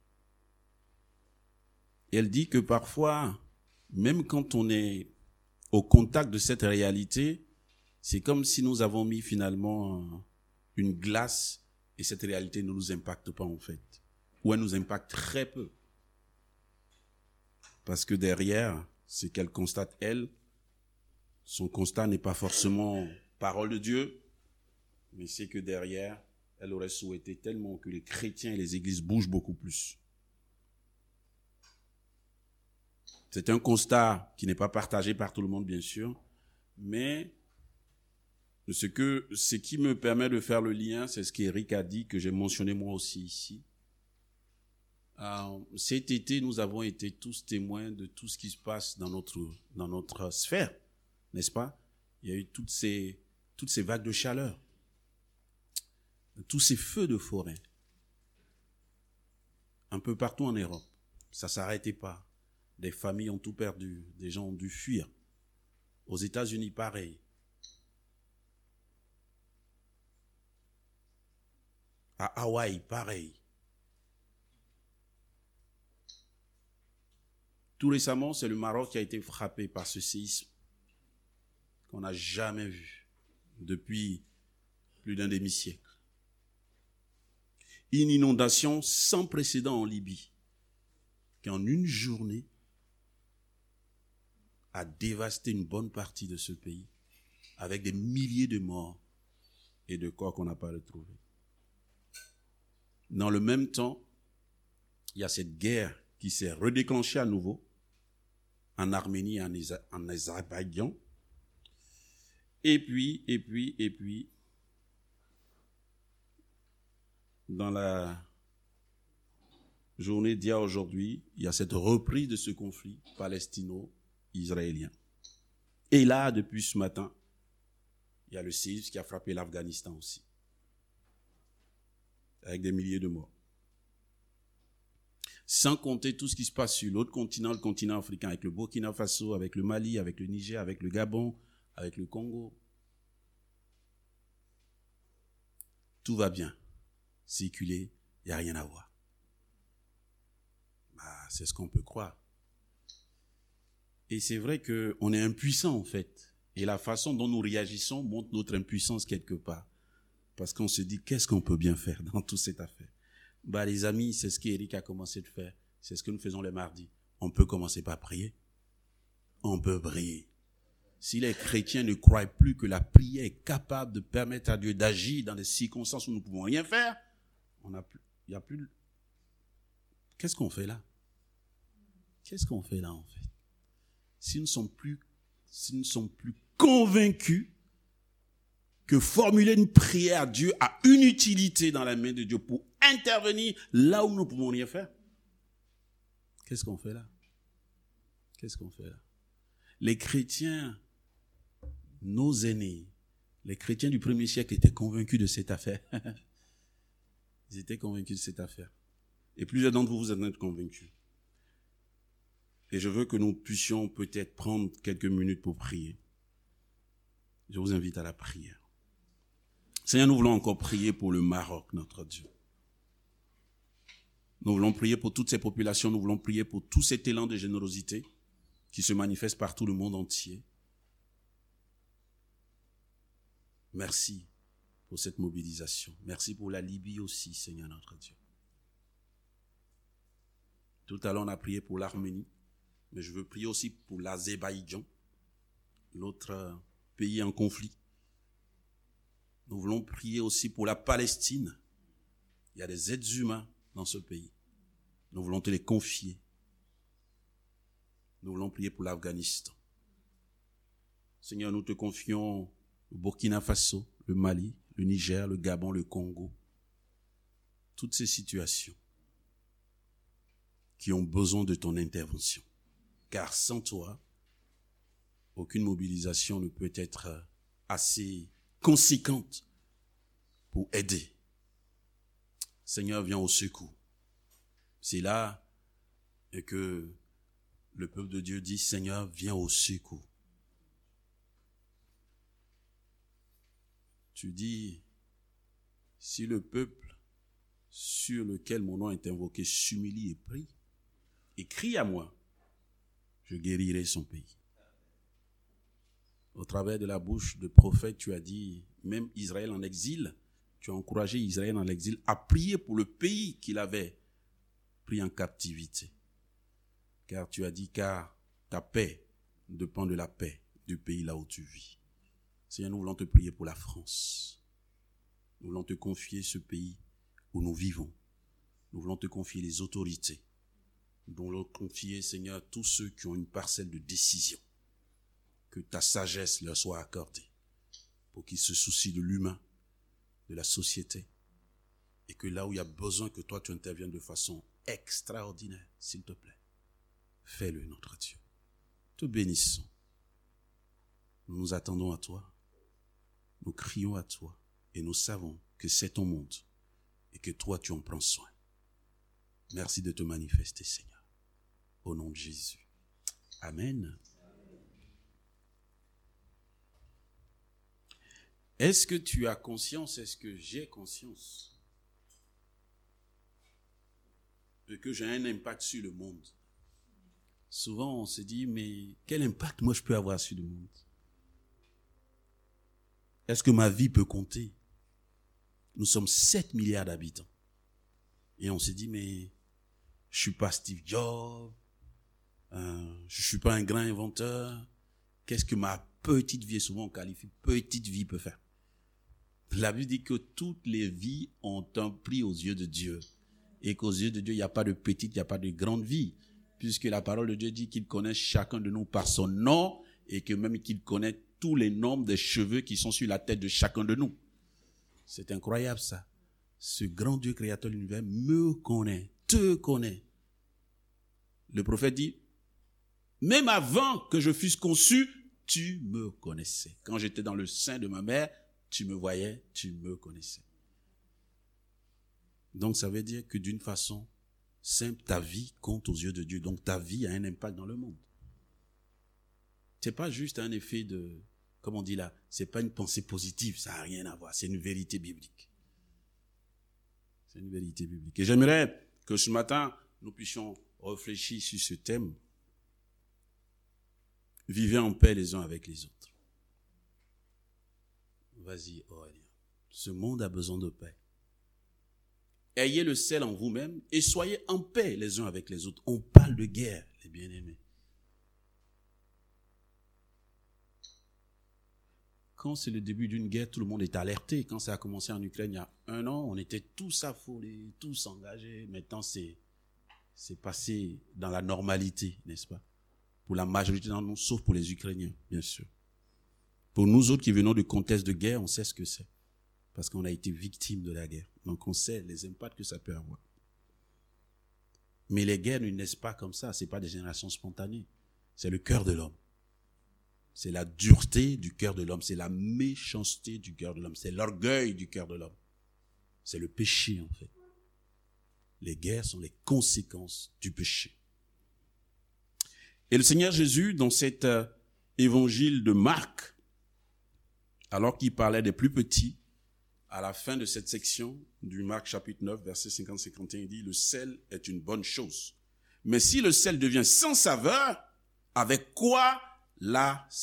Et elle dit que parfois, même quand on est au contact de cette réalité, c'est comme si nous avons mis finalement une glace et cette réalité ne nous impacte pas en fait. Ou elle nous impacte très peu. Parce que derrière, ce qu'elle constate, elle, son constat n'est pas forcément parole de Dieu, mais c'est que derrière, elle aurait souhaité tellement que les chrétiens et les églises bougent beaucoup plus. C'est un constat qui n'est pas partagé par tout le monde, bien sûr, mais ce, que, ce qui me permet de faire le lien, c'est ce qu'Éric a dit, que j'ai mentionné moi aussi ici. Euh, cet été, nous avons été tous témoins de tout ce qui se passe dans notre, dans notre sphère, n'est-ce pas? Il y a eu toutes ces, toutes ces vagues de chaleur, tous ces feux de forêt, un peu partout en Europe. Ça ne s'arrêtait pas. Des familles ont tout perdu, des gens ont dû fuir. Aux États-Unis, pareil. À Hawaï, pareil. Tout récemment, c'est le Maroc qui a été frappé par ce séisme qu'on n'a jamais vu depuis plus d'un demi-siècle. Une inondation sans précédent en Libye, qui en une journée a dévasté une bonne partie de ce pays, avec des milliers de morts et de corps qu'on n'a pas retrouvés. Dans le même temps, il y a cette guerre qui s'est redéclenchée à nouveau en Arménie et en Azerbaïdjan. Et puis, et puis, et puis, dans la journée d'hier aujourd'hui, il y a cette reprise de ce conflit palestino-israélien. Et là, depuis ce matin, il y a le séisme qui a frappé l'Afghanistan aussi, avec des milliers de morts. Sans compter tout ce qui se passe sur l'autre continent, le continent africain, avec le Burkina Faso, avec le Mali, avec le Niger, avec le Gabon, avec le Congo. Tout va bien. Circuler, il n'y a rien à voir. Bah, c'est ce qu'on peut croire. Et c'est vrai qu'on est impuissant en fait. Et la façon dont nous réagissons montre notre impuissance quelque part. Parce qu'on se dit, qu'est-ce qu'on peut bien faire dans toute cette affaire? Bah, les amis, c'est ce qu'Éric a commencé de faire. C'est ce que nous faisons les mardis. On peut commencer par prier. On peut prier. Si les chrétiens ne croient plus que la prière est capable de permettre à Dieu d'agir dans des circonstances où nous ne pouvons rien faire, on a plus, il n'y a plus. Qu'est-ce qu'on fait là? Qu'est-ce qu'on fait là en fait? Si nous ne sommes plus, si nous ne sommes plus convaincus que formuler une prière à Dieu a une utilité dans la main de Dieu pour intervenir là où nous ne pouvons rien faire, qu'est-ce qu'on fait là? Qu'est-ce qu'on fait là? Les chrétiens nos aînés, les chrétiens du premier siècle étaient convaincus de cette affaire. Ils étaient convaincus de cette affaire. Et plusieurs d'entre vous, vous en êtes convaincus. Et je veux que nous puissions peut-être prendre quelques minutes pour prier. Je vous invite à la prière. Seigneur, nous voulons encore prier pour le Maroc, notre Dieu. Nous voulons prier pour toutes ces populations, nous voulons prier pour tout cet élan de générosité qui se manifeste partout le monde entier. Merci pour cette mobilisation. Merci pour la Libye aussi, Seigneur notre Dieu. Tout à l'heure, on a prié pour l'Arménie, mais je veux prier aussi pour l'Azerbaïdjan, l'autre pays en conflit. Nous voulons prier aussi pour la Palestine. Il y a des êtres humains dans ce pays. Nous voulons te les confier. Nous voulons prier pour l'Afghanistan. Seigneur, nous te confions le Burkina Faso, le Mali, le Niger, le Gabon, le Congo. Toutes ces situations qui ont besoin de ton intervention. Car sans toi, aucune mobilisation ne peut être assez conséquente pour aider. Seigneur, viens au secours. C'est là que le peuple de Dieu dit, Seigneur, viens au secours. Tu dis, si le peuple sur lequel mon nom est invoqué s'humilie et prie, et crie à moi, je guérirai son pays. Au travers de la bouche de prophète, tu as dit, même Israël en exil, tu as encouragé Israël en exil à prier pour le pays qu'il avait pris en captivité. Car tu as dit, car ta paix dépend de la paix du pays là où tu vis. Seigneur, nous voulons te prier pour la France. Nous voulons te confier ce pays où nous vivons. Nous voulons te confier les autorités. Nous voulons te confier, Seigneur, tous ceux qui ont une parcelle de décision. Que ta sagesse leur soit accordée pour qu'ils se soucient de l'humain, de la société, et que là où il y a besoin que toi tu interviennes de façon extraordinaire, s'il te plaît, fais-le, notre Dieu. Te bénissons. Nous nous attendons à toi, nous crions à toi, et nous savons que c'est ton monde, et que toi tu en prends soin. Merci de te manifester, Seigneur. Au nom de Jésus. Amen. Est-ce que tu as conscience, est-ce que j'ai conscience de que j'ai un impact sur le monde? Souvent, on se dit, mais quel impact moi je peux avoir sur le monde? Est-ce que ma vie peut compter? Nous sommes sept milliards d'habitants. Et on se dit, mais je suis pas Steve Jobs, euh, je suis pas un grand inventeur. Qu'est-ce que ma petite vie, et souvent on qualifie petite vie, peut faire? La Bible dit que toutes les vies ont un prix aux yeux de Dieu. Et qu'aux yeux de Dieu, il n'y a pas de petite, il n'y a pas de grande vie. Puisque la parole de Dieu dit qu'il connaît chacun de nous par son nom et que même qu'il connaît tous les nombres des cheveux qui sont sur la tête de chacun de nous. C'est incroyable ça. Ce grand Dieu créateur de l'univers me connaît, te connaît. Le prophète dit, même avant que je fusse conçu, tu me connaissais. Quand j'étais dans le sein de ma mère, tu me voyais, tu me connaissais. Donc ça veut dire que d'une façon simple, ta vie compte aux yeux de Dieu. Donc ta vie a un impact dans le monde. C'est pas juste un effet de, comme on dit là, c'est pas une pensée positive, ça n'a rien à voir, c'est une vérité biblique. C'est une vérité biblique. Et j'aimerais que ce matin, nous puissions réfléchir sur ce thème. Vivez en paix les uns avec les autres. Vas-y, Aurélien. Ce monde a besoin de paix. Ayez le sel en vous-même et soyez en paix les uns avec les autres. On parle de guerre, les bien-aimés. Quand c'est le début d'une guerre, tout le monde est alerté. Quand ça a commencé en Ukraine il y a un an, on était tous affolés, tous engagés. Maintenant, c'est, c'est passé dans la normalité, n'est-ce pas? Pour la majorité d'entre nous, sauf pour les Ukrainiens, bien sûr. Pour nous autres qui venons de contexte de guerre, on sait ce que c'est. Parce qu'on a été victime de la guerre. Donc on sait les impacts que ça peut avoir. Mais les guerres ne naissent pas comme ça. Ce n'est pas des générations spontanées. C'est le cœur de l'homme. C'est la dureté du cœur de l'homme, c'est la méchanceté du cœur de l'homme, c'est l'orgueil du cœur de l'homme. C'est le péché en fait. Les guerres sont les conséquences du péché. Et le Seigneur Jésus, dans cet euh, évangile de Marc, alors qu'il parlait des plus petits, à la fin de cette section du Marc chapitre neuf, verset cinquante à cinquante et un, il dit « Le sel est une bonne chose. Mais si le sel devient sans saveur, avec quoi l'assaisonnerez-vous »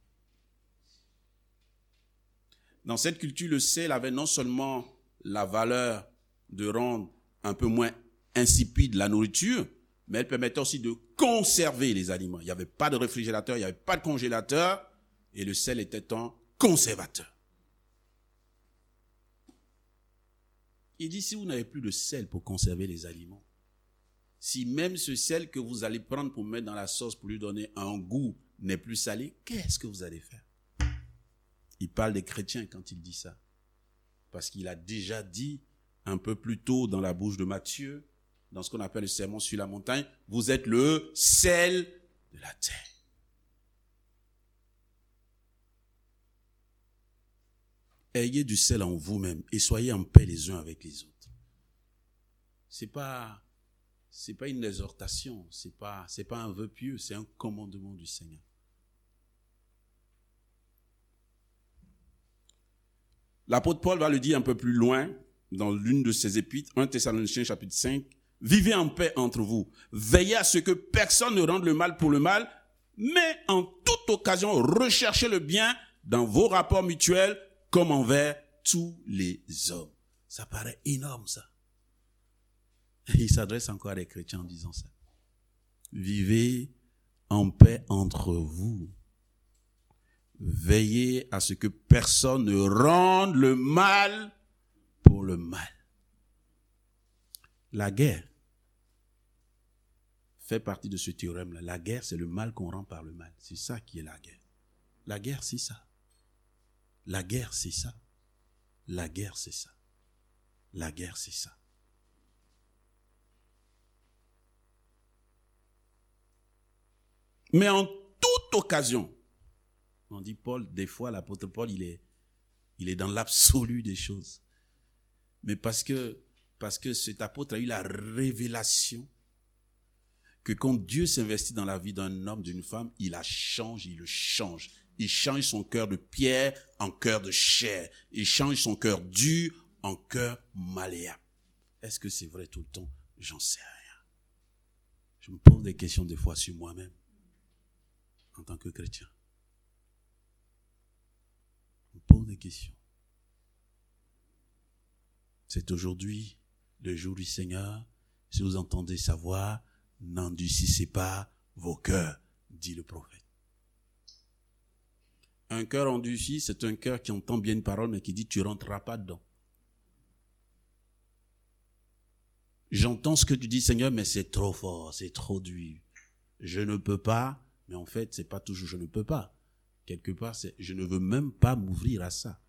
Dans cette culture, le sel avait non seulement la valeur de rendre un peu moins insipide la nourriture, mais elle permettait aussi de conserver les aliments. Il n'y avait pas de réfrigérateur, il n'y avait pas de congélateur, et le sel était un conservateur. Il dit, si vous n'avez plus de sel pour conserver les aliments, si même ce sel que vous allez prendre pour mettre dans la sauce pour lui donner un goût n'est plus salé, qu'est-ce que vous allez faire? Il parle des chrétiens quand il dit ça. Parce qu'il a déjà dit un peu plus tôt dans la bouche de Matthieu, dans ce qu'on appelle le sermon sur la montagne, vous êtes le sel de la terre. Ayez du sel en vous-même et soyez en paix les uns avec les autres. C'est pas, c'est pas une exhortation, c'est pas, c'est pas un vœu pieux, c'est un commandement du Seigneur. L'apôtre Paul va le dire un peu plus loin dans l'une de ses épîtres, premier Thessaloniciens chapitre cinq. Vivez en paix entre vous. Veillez à ce que personne ne rende le mal pour le mal, mais en toute occasion, recherchez le bien dans vos rapports mutuels comme envers tous les hommes. Ça paraît énorme, ça. Et il s'adresse encore à des chrétiens en disant ça. Vivez en paix entre vous. Veillez à ce que personne ne rende le mal pour le mal. La guerre fait partie de ce théorème-là. La guerre, c'est le mal qu'on rend par le mal. C'est ça qui est la guerre. La guerre, c'est ça. La guerre, c'est ça. La guerre, c'est ça. La guerre, c'est ça. Mais en toute occasion, on dit Paul, des fois, l'apôtre Paul, il est, il est dans l'absolu des choses. Mais parce que, parce que cet apôtre a eu la révélation que quand Dieu s'investit dans la vie d'un homme, d'une femme, il la change, il le change. Il change son cœur de pierre en cœur de chair. Il change son cœur dur en cœur malléable. Est-ce que c'est vrai tout le temps? J'en sais rien. Je me pose des questions des fois sur moi-même, en tant que chrétien. Je me pose des questions. C'est aujourd'hui le jour du Seigneur. Si vous entendez sa voix, n'endurcissez pas vos cœurs, dit le prophète. Un cœur endurci, c'est un cœur qui entend bien une parole, mais qui dit tu ne rentreras pas dedans. J'entends ce que tu dis, Seigneur, mais c'est trop fort, c'est trop dur. Je ne peux pas, mais en fait, c'est pas toujours je ne peux pas. Quelque part, c'est je ne veux même pas m'ouvrir à ça.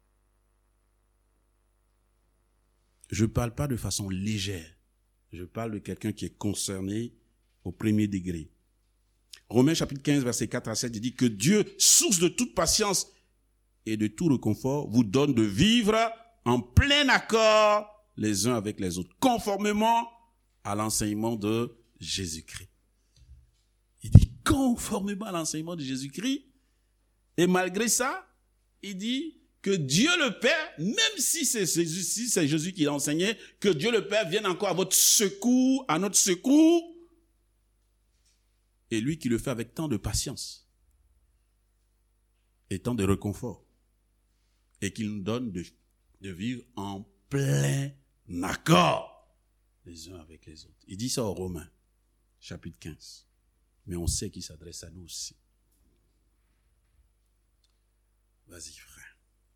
Je ne parle pas de façon légère. Je parle de quelqu'un qui est concerné au premier degré. Romains chapitre quinze, verset quatre à sept, il dit que Dieu, source de toute patience et de tout réconfort, vous donne de vivre en plein accord les uns avec les autres, conformément à l'enseignement de Jésus-Christ. Il dit conformément à l'enseignement de Jésus-Christ, et malgré ça, il dit que Dieu le Père, même si c'est Jésus, si c'est Jésus qui l'a enseigné, que Dieu le Père vienne encore à votre secours, à notre secours, et lui qui le fait avec tant de patience et tant de réconfort, et qu'il nous donne de, de vivre en plein accord les uns avec les autres. Il dit ça aux Romains, chapitre quinze. Mais on sait qu'il s'adresse à nous aussi. Vas-y, frère.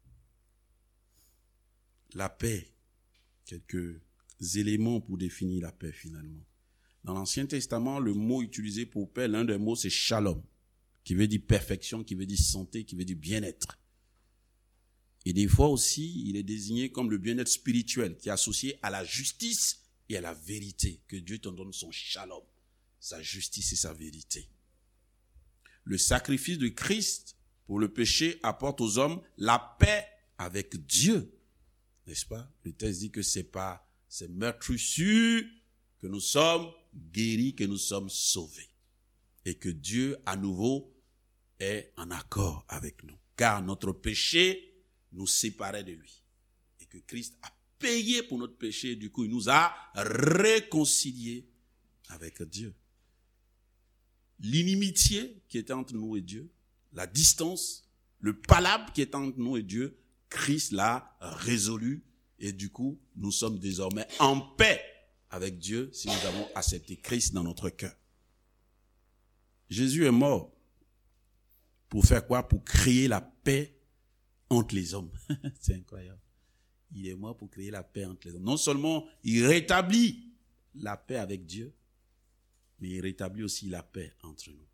La paix, quelques éléments pour définir la paix finalement. Dans l'Ancien Testament, le mot utilisé pour paix, l'un des mots, c'est shalom, qui veut dire perfection, qui veut dire santé, qui veut dire bien-être. Et des fois aussi, il est désigné comme le bien-être spirituel, qui est associé à la justice et à la vérité. Que Dieu te donne son shalom, sa justice et sa vérité. le sacrifice de Christ pour le péché apporte aux hommes la paix avec Dieu. N'est-ce pas? Le texte dit que c'est pas ces meurtrissures que nous sommes guéris, que nous sommes sauvés. Et que Dieu, à nouveau, est en accord avec nous. Car notre péché nous séparait de lui. Et que Christ a payé pour notre péché. Et du coup, il nous a réconciliés avec Dieu. L'inimitié qui était entre nous et Dieu, la distance, le palabre qui était entre nous et Dieu, Christ l'a résolu. Et du coup, nous sommes désormais en paix avec Dieu si nous avons accepté Christ dans notre cœur. Jésus est mort pour faire quoi? Pour créer la paix entre les hommes. C'est incroyable. Il est mort pour créer la paix entre les hommes. Non seulement il rétablit la paix avec Dieu, mais il rétablit aussi la paix entre nous.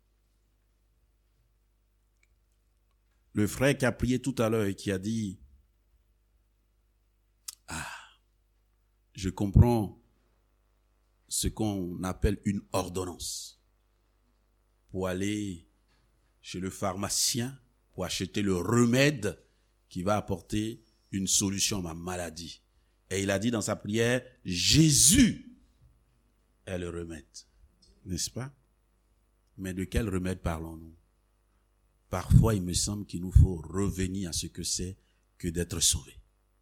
Le frère qui a prié tout à l'heure et qui a dit « Ah, je comprends ce qu'on appelle une ordonnance pour aller chez le pharmacien pour acheter le remède qui va apporter une solution à ma maladie. » Et il a dit dans sa prière « Jésus est le remède. » N'est-ce pas? Mais de quel remède parlons-nous? Parfois, il me semble qu'il nous faut revenir à ce que c'est que d'être sauvé.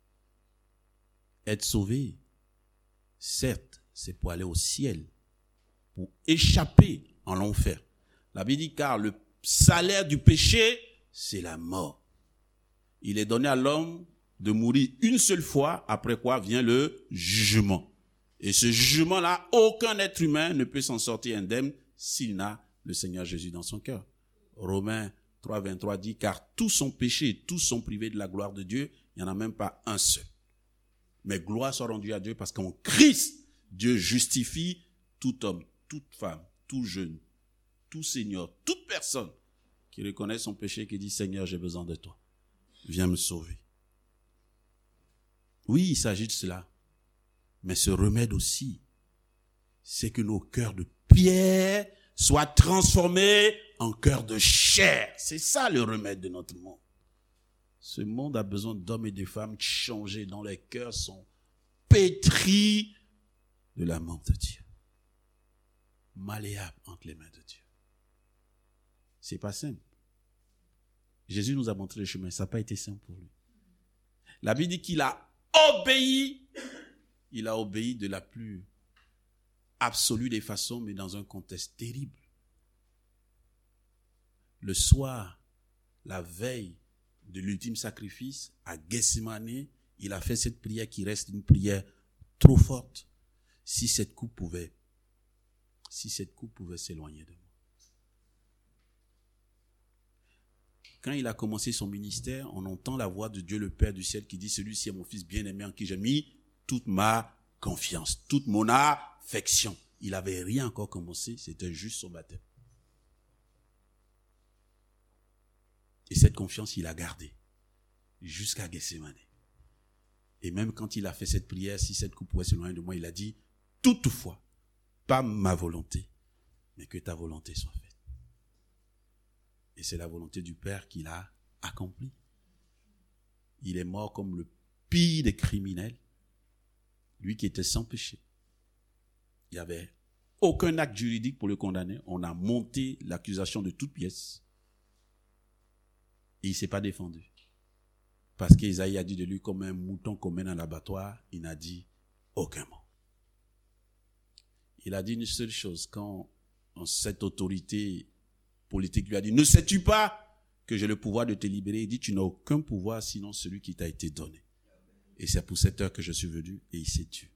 Être sauvé, certes, c'est pour aller au ciel, pour échapper en l'enfer. La Bible dit, car le salaire du péché, c'est la mort. Il est donné à l'homme de mourir une seule fois, après quoi vient le jugement. Et ce jugement-là, aucun être humain ne peut s'en sortir indemne s'il n'a le Seigneur Jésus dans son cœur. Romains trois, vingt-trois dit, car tous sont péchés, tous sont privés de la gloire de Dieu, il n'y en a même pas un seul. Mais gloire soit rendue à Dieu parce qu'en Christ, Dieu justifie tout homme, toute femme, tout jeune, tout seigneur, toute personne qui reconnaît son péché et qui dit, Seigneur, j'ai besoin de toi. Viens me sauver. Oui, il s'agit de cela. Mais ce remède aussi, c'est que nos cœurs de pierre soient transformés en cœurs de chair. C'est ça le remède de notre monde. Ce monde a besoin d'hommes et de femmes changés, dont les cœurs sont pétris de l'amour de Dieu. Malléables entre les mains de Dieu. C'est pas simple. Jésus nous a montré le chemin, ça n'a pas été simple pour lui. La Bible dit qu'il a obéi. Il a obéi de la plus absolue des façons, mais dans un contexte terrible. Le soir, la veille de l'ultime sacrifice, à Gethsémane, il a fait cette prière qui reste une prière trop forte. Si cette coupe pouvait, si cette coupe pouvait s'éloigner de moi. Quand il a commencé son ministère, on entend la voix de Dieu le Père du ciel qui dit, celui-ci est mon fils bien-aimé en qui j'ai mis toute ma confiance, toute mon affection. Il n'avait rien encore commencé, c'était juste son baptême. Et cette confiance, il a gardé jusqu'à Gethsémane. Et même quand il a fait cette prière, si cette coupe pouvait s'éloigner de moi, il a dit, toutefois, pas ma volonté, mais que ta volonté soit faite. Et c'est la volonté du Père qu'il a accomplie. Il est mort comme le pire des criminels, lui qui était sans péché. Il n'y avait aucun acte juridique pour le condamner. On a monté l'accusation de toutes pièces. Et il ne s'est pas défendu. Parce qu'Ésaïe a dit de lui comme un mouton qu'on mène à l'abattoir, il n'a dit aucun mot. Il a dit une seule chose, quand cette autorité politique lui a dit, ne sais-tu pas que j'ai le pouvoir de te libérer? Il dit, tu n'as aucun pouvoir sinon celui qui t'a été donné. Et c'est pour cette heure que je suis venu, et il s'est tué.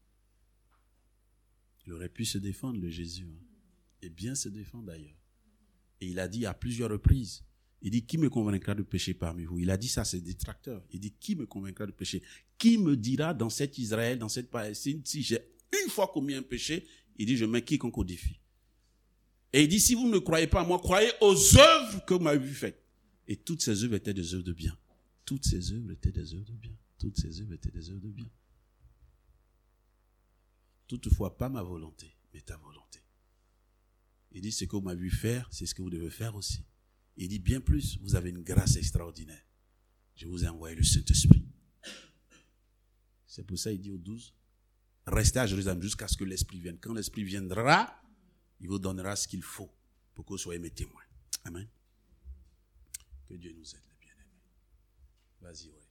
Il aurait pu se défendre, le Jésus, hein, et bien se défendre d'ailleurs. Et il a dit à plusieurs reprises, il dit, qui me convaincra de pécher parmi vous? Il a dit ça à ses détracteurs. Il dit, qui me convaincra de pécher? Qui me dira dans cet Israël, dans cette Palestine, si j'ai une fois commis un péché? Il dit, je mets quiconque au défi. Et il dit, si vous ne croyez pas à moi, croyez aux œuvres que vous m'avez vu faites. Et toutes ces œuvres étaient des œuvres de bien. Toutes ces œuvres étaient des œuvres de bien. Toutes ces œuvres étaient des œuvres de bien. Toutefois, pas ma volonté, mais ta volonté. Il dit, ce que vous m'avez vu faire, c'est ce que vous devez faire aussi. Il dit, bien plus, vous avez une grâce extraordinaire. Je vous ai envoyé le Saint-Esprit. C'est pour ça qu'il dit aux douze, restez à Jérusalem jusqu'à ce que l'Esprit vienne. Quand l'Esprit viendra, il vous donnera ce qu'il faut pour que vous soyez mes témoins. Amen. Que Dieu nous aide, les bien-aimés. Vas-y, Aurélien.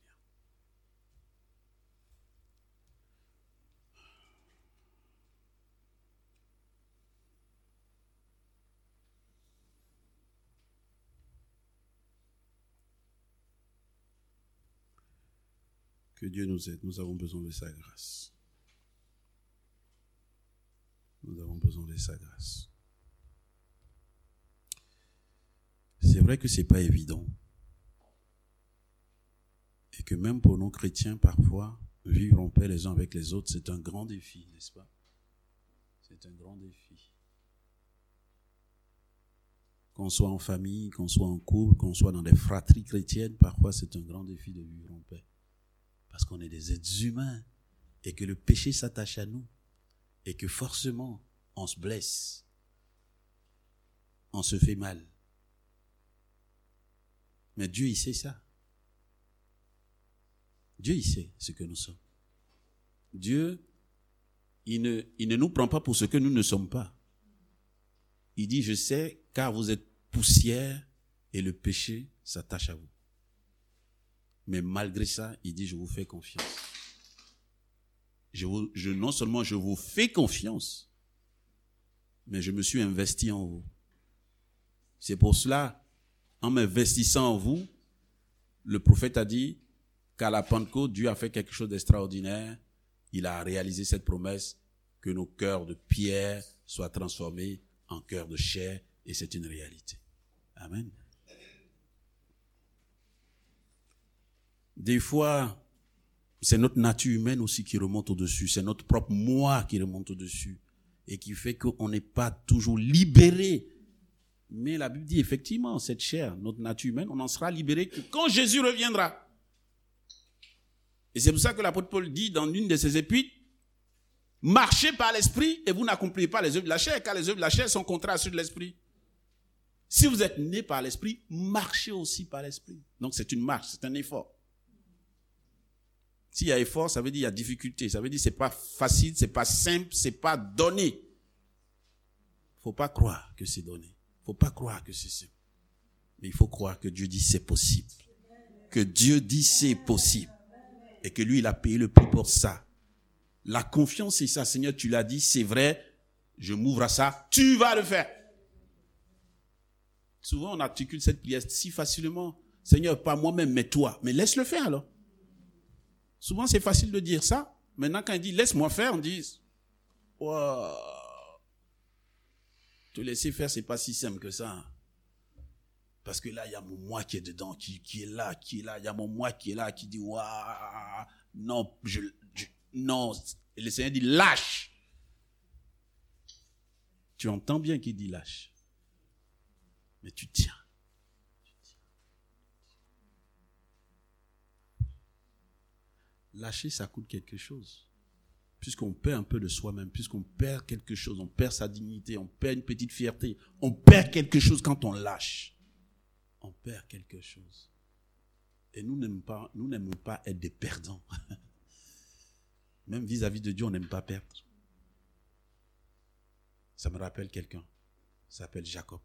Que Dieu nous aide. Nous avons besoin de sa grâce. Nous avons besoin de sa grâce. C'est vrai que ce n'est pas évident. Et que même pour nos chrétiens, parfois, vivre en paix les uns avec les autres, c'est un grand défi, n'est-ce pas? C'est un grand défi. Qu'on soit en famille, qu'on soit en couple, qu'on soit dans des fratries chrétiennes, parfois c'est un grand défi de vivre en paix. Parce qu'on est des êtres humains et que le péché s'attache à nous et que forcément on se blesse, on se fait mal. Mais Dieu, il sait ça. Dieu, il sait ce que nous sommes. Dieu, il ne, il ne nous prend pas pour ce que nous ne sommes pas. Il dit, je sais, car vous êtes poussière et le péché s'attache à vous. Mais malgré ça, il dit, je vous fais confiance. Je vous, je, non seulement je vous fais confiance, mais je me suis investi en vous. C'est pour cela, en m'investissant en vous, le prophète a dit qu'à la Pentecôte, Dieu a fait quelque chose d'extraordinaire. Il a réalisé cette promesse que nos cœurs de pierre soient transformés en cœurs de chair, et c'est une réalité. Amen. Des fois, c'est notre nature humaine aussi qui remonte au-dessus. C'est notre propre moi qui remonte au-dessus et qui fait qu'on n'est pas toujours libéré. Mais la Bible dit effectivement, cette chair, notre nature humaine, on en sera libéré que quand Jésus reviendra. Et c'est pour ça que l'apôtre Paul dit dans une de ses épîtres, marchez par l'esprit et vous n'accomplissez pas les œuvres de la chair, car les œuvres de la chair sont contraires à ceux de l'esprit. Si vous êtes né par l'esprit, marchez aussi par l'esprit. Donc c'est une marche, c'est un effort. S'il y a effort, ça veut dire il y a difficulté. Ça veut dire c'est pas facile, c'est pas simple, c'est pas donné. Faut pas croire que c'est donné. Faut pas croire que c'est simple. Mais il faut croire que Dieu dit c'est possible. Que Dieu dit c'est possible. Et que lui, il a payé le prix pour ça. La confiance, c'est ça. Seigneur, tu l'as dit, c'est vrai. Je m'ouvre à ça. Tu vas le faire. Souvent, on articule cette prière si facilement. Seigneur, pas moi-même, mais toi. Mais laisse-le faire alors. Souvent, c'est facile de dire ça. Maintenant, quand il dit, laisse-moi faire, on dit, wow. Te laisser faire, c'est pas si simple que ça. Parce que là, il y a mon moi qui est dedans, qui, qui est là, qui est là. Il y a mon moi qui est là, qui dit, waouh, non, je, je, non. Et le Seigneur dit, lâche. Tu entends bien qu'il dit lâche. Mais tu tiens. Lâcher, ça coûte quelque chose. Puisqu'on perd un peu de soi-même, puisqu'on perd quelque chose, on perd sa dignité, on perd une petite fierté, on perd quelque chose quand on lâche. On perd quelque chose. Et nous n'aimons pas, nous n'aimons pas être des perdants. Même vis-à-vis de Dieu, on n'aime pas perdre. Ça me rappelle quelqu'un. Ça s'appelle Jacob.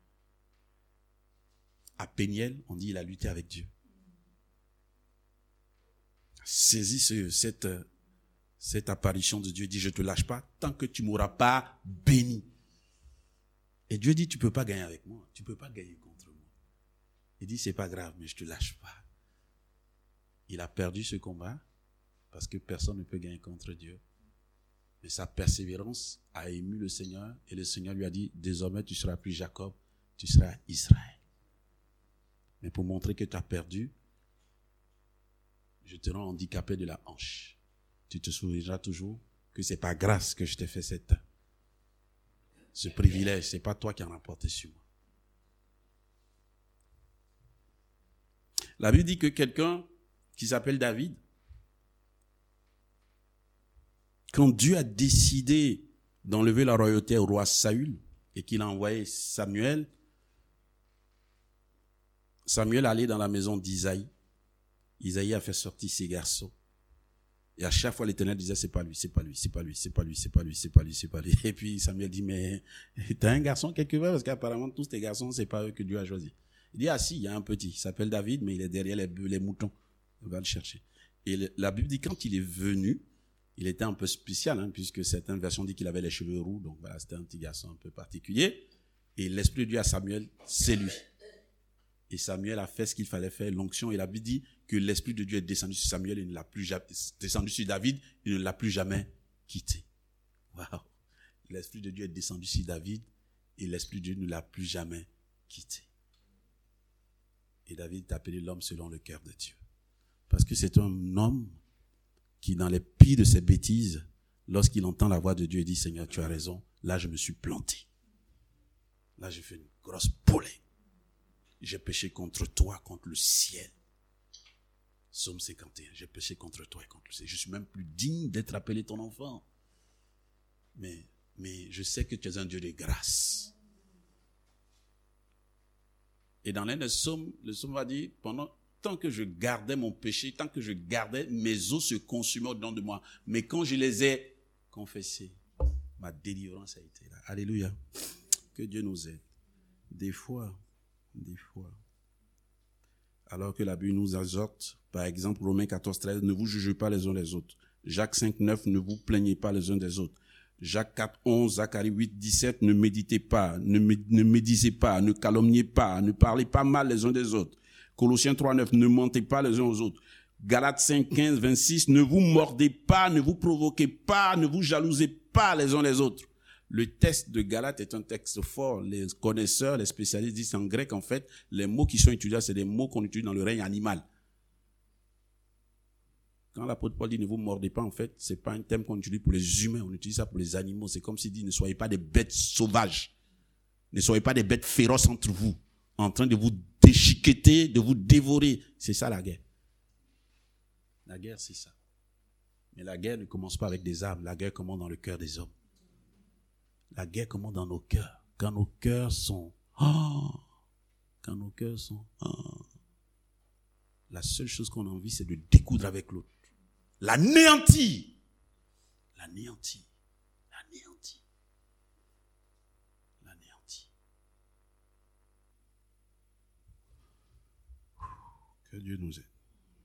À Péniel, on dit il a lutté avec Dieu. Saisis ce, cette, cette apparition de Dieu. Il dit, je ne te lâche pas tant que tu ne m'auras pas béni. Et Dieu dit, tu ne peux pas gagner avec moi. Tu ne peux pas gagner contre moi. Il dit, c'est pas grave, mais je ne te lâche pas. Il a perdu ce combat parce que personne ne peut gagner contre Dieu. Mais sa persévérance a ému le Seigneur et le Seigneur lui a dit, désormais tu ne seras plus Jacob, tu seras Israël. Mais pour montrer que tu as perdu, je te rends handicapé de la hanche. Tu te souviendras toujours que c'est par grâce que je t'ai fait cette, ce privilège. C'est pas toi qui en as porté sur moi. La Bible dit que quelqu'un qui s'appelle David, quand Dieu a décidé d'enlever la royauté au roi Saül et qu'il a envoyé Samuel, Samuel allait dans la maison d'Isaïe. Isaïe a fait sortir ses garçons. Et à chaque fois, l'Éternel disait, c'est pas lui, c'est pas lui, c'est pas lui, c'est pas lui, c'est pas lui, c'est pas lui, c'est pas lui. Et puis Samuel dit, mais t'as un garçon quelque part, parce qu'apparemment tous tes garçons, c'est pas eux que Dieu a choisi. Il dit, ah si, il y a un petit, il s'appelle David, mais il est derrière les, les moutons. On va le chercher. Et le, la Bible dit, quand il est venu, il était un peu spécial, hein, puisque certaines versions disent qu'il avait les cheveux roux, donc voilà, c'était un petit garçon un peu particulier. Et l'Esprit de Dieu à Samuel, c'est lui. Et Samuel a fait ce qu'il fallait faire, l'onction. Et la Bible dit que l'Esprit de Dieu est descendu sur Samuel, il ne l'a plus jamais, descendu sur David, il ne l'a plus jamais quitté. Waouh! L'Esprit de Dieu est descendu sur David, et l'Esprit de Dieu ne l'a plus jamais quitté. Et David est appelé l'homme selon le cœur de Dieu. Parce que c'est un homme qui, dans les pires de ses bêtises, lorsqu'il entend la voix de Dieu, il dit, Seigneur, tu as raison, là je me suis planté. Là j'ai fait une grosse polée. J'ai péché contre toi, contre le ciel. Psaume cinquante et un, j'ai péché contre toi et contre le ciel. Je suis même plus digne d'être appelé ton enfant. Mais, mais je sais que tu es un Dieu de grâce. Et dans l'un des psaumes, le psaume va dire, pendant, tant que je gardais mon péché, tant que je gardais, mes os se consumaient au-dedans de moi. Mais quand je les ai confessés, ma délivrance a été là. Alléluia. Que Dieu nous aide. Des fois, des fois, alors que la Bible nous exhorte, par exemple, Romains quatorze, treize, ne vous jugez pas les uns les autres. Jacques cinq, neuf, ne vous plaignez pas les uns des autres. Jacques quatre, onze, Zacharie huit, dix-sept, ne méditez pas, ne, ne médisez pas, ne calomniez pas, ne parlez pas mal les uns des autres. Colossiens trois, neuf, ne mentez pas les uns aux autres. Galates cinq, quinze, vingt-six, ne vous mordez pas, ne vous provoquez pas, ne vous jalousez pas les uns les autres. Le texte de Galates est un texte fort. Les connaisseurs, les spécialistes disent en grec, en fait, les mots qui sont utilisés, c'est des mots qu'on utilise dans le règne animal. Quand l'apôtre Paul dit ne vous mordez pas, en fait, c'est pas un terme qu'on utilise pour les humains, on utilise ça pour les animaux. C'est comme s'il dit ne soyez pas des bêtes sauvages. Ne soyez pas des bêtes féroces entre vous, en train de vous déchiqueter, de vous dévorer. C'est ça la guerre. La guerre, c'est ça. Mais la guerre ne commence pas avec des armes. La guerre commence dans le cœur des hommes. La guerre commence dans nos cœurs. Quand nos cœurs sont... Oh, quand nos cœurs sont... Oh, la seule chose qu'on a envie, c'est de découdre avec l'autre. L'anéantir. L'anéantir. L'anéantir. L'anéantir. Que Dieu nous aide.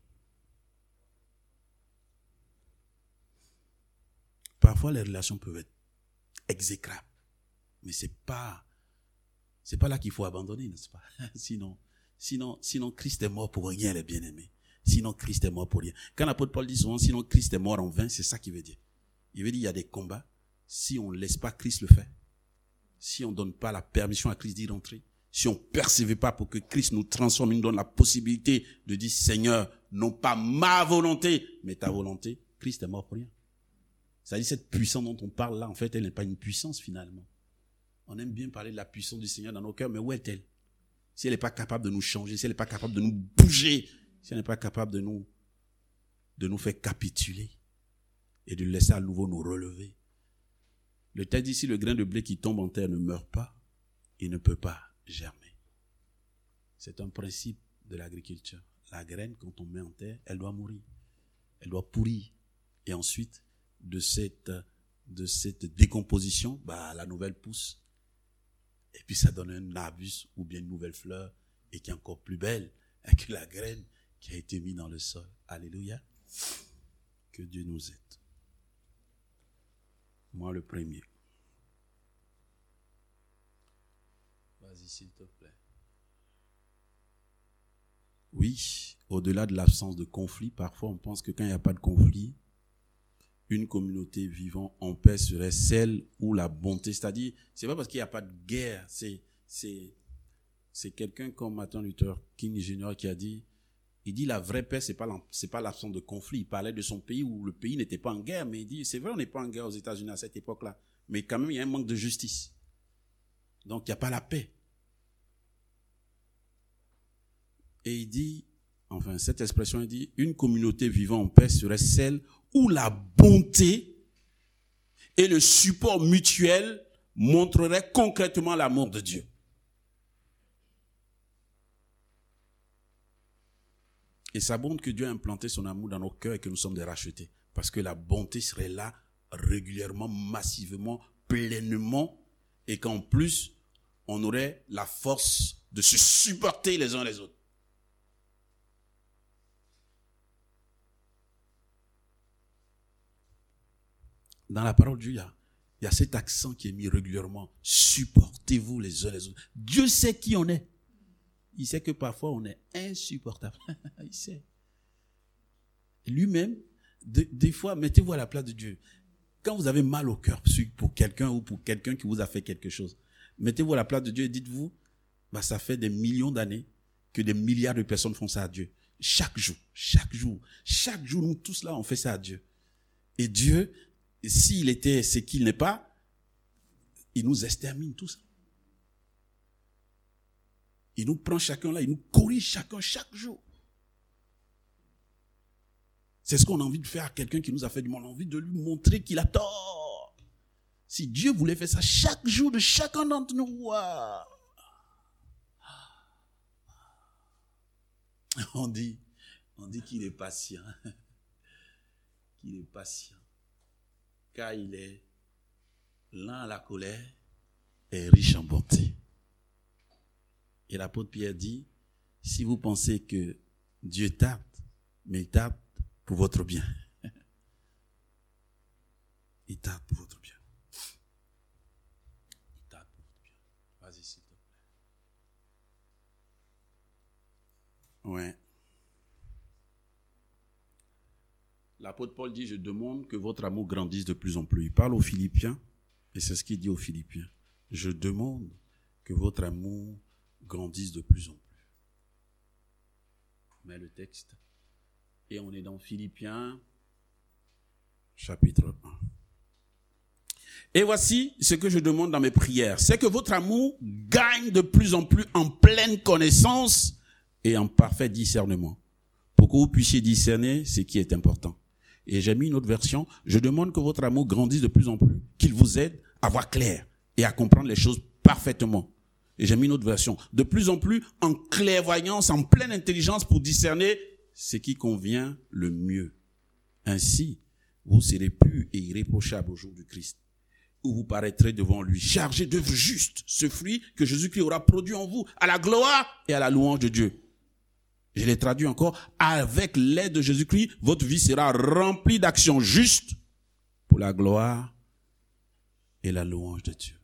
Parfois, les relations peuvent être exécrables. Mais c'est pas, c'est pas là qu'il faut abandonner, n'est-ce pas? Sinon, sinon, sinon, Christ est mort pour rien, les bien-aimés. Sinon, Christ est mort pour rien. Quand l'apôtre Paul dit souvent, sinon, Christ est mort en vain, c'est ça qu'il veut dire. Il veut dire, il y a des combats. Si on ne laisse pas Christ le faire, si on ne donne pas la permission à Christ d'y rentrer, si on ne persévère pas pour que Christ nous transforme, il nous donne la possibilité de dire, Seigneur, non pas ma volonté, mais ta volonté, Christ est mort pour rien. C'est-à-dire cette puissance dont on parle là, en fait, elle n'est pas une puissance finalement. On aime bien parler de la puissance du Seigneur dans nos cœurs, mais où est-elle? Si elle n'est pas capable de nous changer, si elle n'est pas capable de nous bouger, si elle n'est pas capable de nous, de nous faire capituler et de laisser à nouveau nous relever. Le texte dit, si le grain de blé qui tombe en terre ne meurt pas, il ne peut pas germer. C'est un principe de l'agriculture. La graine, quand on met en terre, elle doit mourir. Elle doit pourrir. Et ensuite, de cette, de cette décomposition, bah, la nouvelle pousse. Et puis ça donne un arbuste ou bien une nouvelle fleur et qui est encore plus belle que la graine qui a été mise dans le sol. Alléluia. Que Dieu nous aide. Moi le premier. Vas-y s'il te plaît. Oui, au-delà de l'absence de conflit, parfois on pense que quand il n'y a pas de conflit, une communauté vivant en paix serait celle où la bonté, c'est-à-dire, c'est pas parce qu'il n'y a pas de guerre, c'est, c'est, c'est quelqu'un comme Martin Luther King Junior qui a dit, il dit la vraie paix, c'est pas, c'est pas l'absence de conflit. Il parlait de son pays où le pays n'était pas en guerre, mais il dit, c'est vrai, on n'est pas en guerre aux États-Unis à cette époque-là, mais quand même, il y a un manque de justice. Donc, il n'y a pas la paix. Et il dit, enfin, cette expression, il dit, une communauté vivant en paix serait celle où la bonté et le support mutuel montrerait concrètement l'amour de Dieu. Et ça montre que Dieu a implanté son amour dans nos cœurs et que nous sommes des rachetés. Parce que la bonté serait là régulièrement, massivement, pleinement, et qu'en plus, on aurait la force de se supporter les uns les autres. Dans la parole de Dieu, il y a, il y a cet accent qui est mis régulièrement. Supportez-vous les uns les autres. Dieu sait qui on est. Il sait que parfois on est insupportable. Il sait. Lui-même, de, des fois, mettez-vous à la place de Dieu. Quand vous avez mal au cœur pour quelqu'un ou pour quelqu'un qui vous a fait quelque chose, mettez-vous à la place de Dieu et dites-vous, bah, ça fait des millions d'années que des milliards de personnes font ça à Dieu. Chaque jour, chaque jour, chaque jour, nous tous là, on fait ça à Dieu. Et Dieu, s'il était ce qu'il n'est pas, il nous extermine tous. Il nous prend chacun là, il nous corrige chacun chaque jour. C'est ce qu'on a envie de faire à quelqu'un qui nous a fait du mal. On a envie de lui montrer qu'il a tort. Si Dieu voulait faire ça chaque jour de chacun d'entre nous, wow. On dit, on dit qu'il est patient. Qu'il est patient. Car il est lent à la colère et riche en bonté. Et l'apôtre Pierre dit, si vous pensez que Dieu tarde, mais il tarde pour votre bien. Il tarde pour votre bien. Il tarde pour votre bien. Vas-y, s'il te plaît. Ouais. L'apôtre Paul dit, je demande que votre amour grandisse de plus en plus. Il parle aux Philippiens, et c'est ce qu'il dit aux Philippiens. Je demande que votre amour grandisse de plus en plus. Mais le texte, et on est dans Philippiens, chapitre un. Et voici ce que je demande dans mes prières, c'est que votre amour gagne de plus en plus en pleine connaissance et en parfait discernement, pour que vous puissiez discerner ce qui est important. Et j'ai mis une autre version, je demande que votre amour grandisse de plus en plus, qu'il vous aide à voir clair et à comprendre les choses parfaitement. Et j'ai mis une autre version, de plus en plus en clairvoyance, en pleine intelligence pour discerner ce qui convient le mieux. Ainsi, vous serez purs et irréprochables au jour du Christ, où vous paraîtrez devant lui, chargés d'œuvres justes, ce fruit que Jésus-Christ aura produit en vous, à la gloire et à la louange de Dieu. Je l'ai traduit encore, avec l'aide de Jésus-Christ, votre vie sera remplie d'actions justes pour la gloire et la louange de Dieu.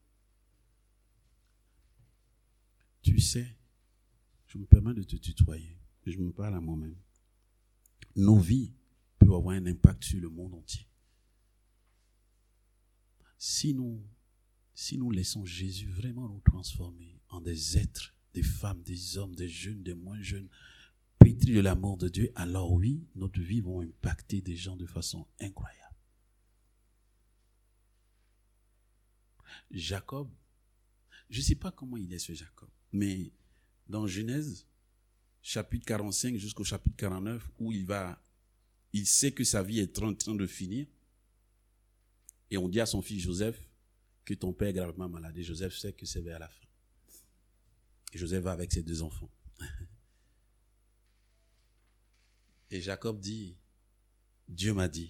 Tu sais, je me permets de te tutoyer, et je me parle à moi-même. Nos vies peuvent avoir un impact sur le monde entier. Si nous, si nous laissons Jésus vraiment nous transformer en des êtres, des femmes, des hommes, des jeunes, des moins jeunes, pétris de l'amour de Dieu, alors oui, notre vie va impacter des gens de façon incroyable. Jacob, je ne sais pas comment il est ce Jacob, mais dans Genèse, chapitre quarante-cinq jusqu'au chapitre quarante-neuf, où il va, il sait que sa vie est en train de finir, et on dit à son fils Joseph que ton père est gravement malade. Et Joseph sait que c'est vers la fin. Et Joseph va avec ses deux enfants. Et Jacob dit, Dieu m'a dit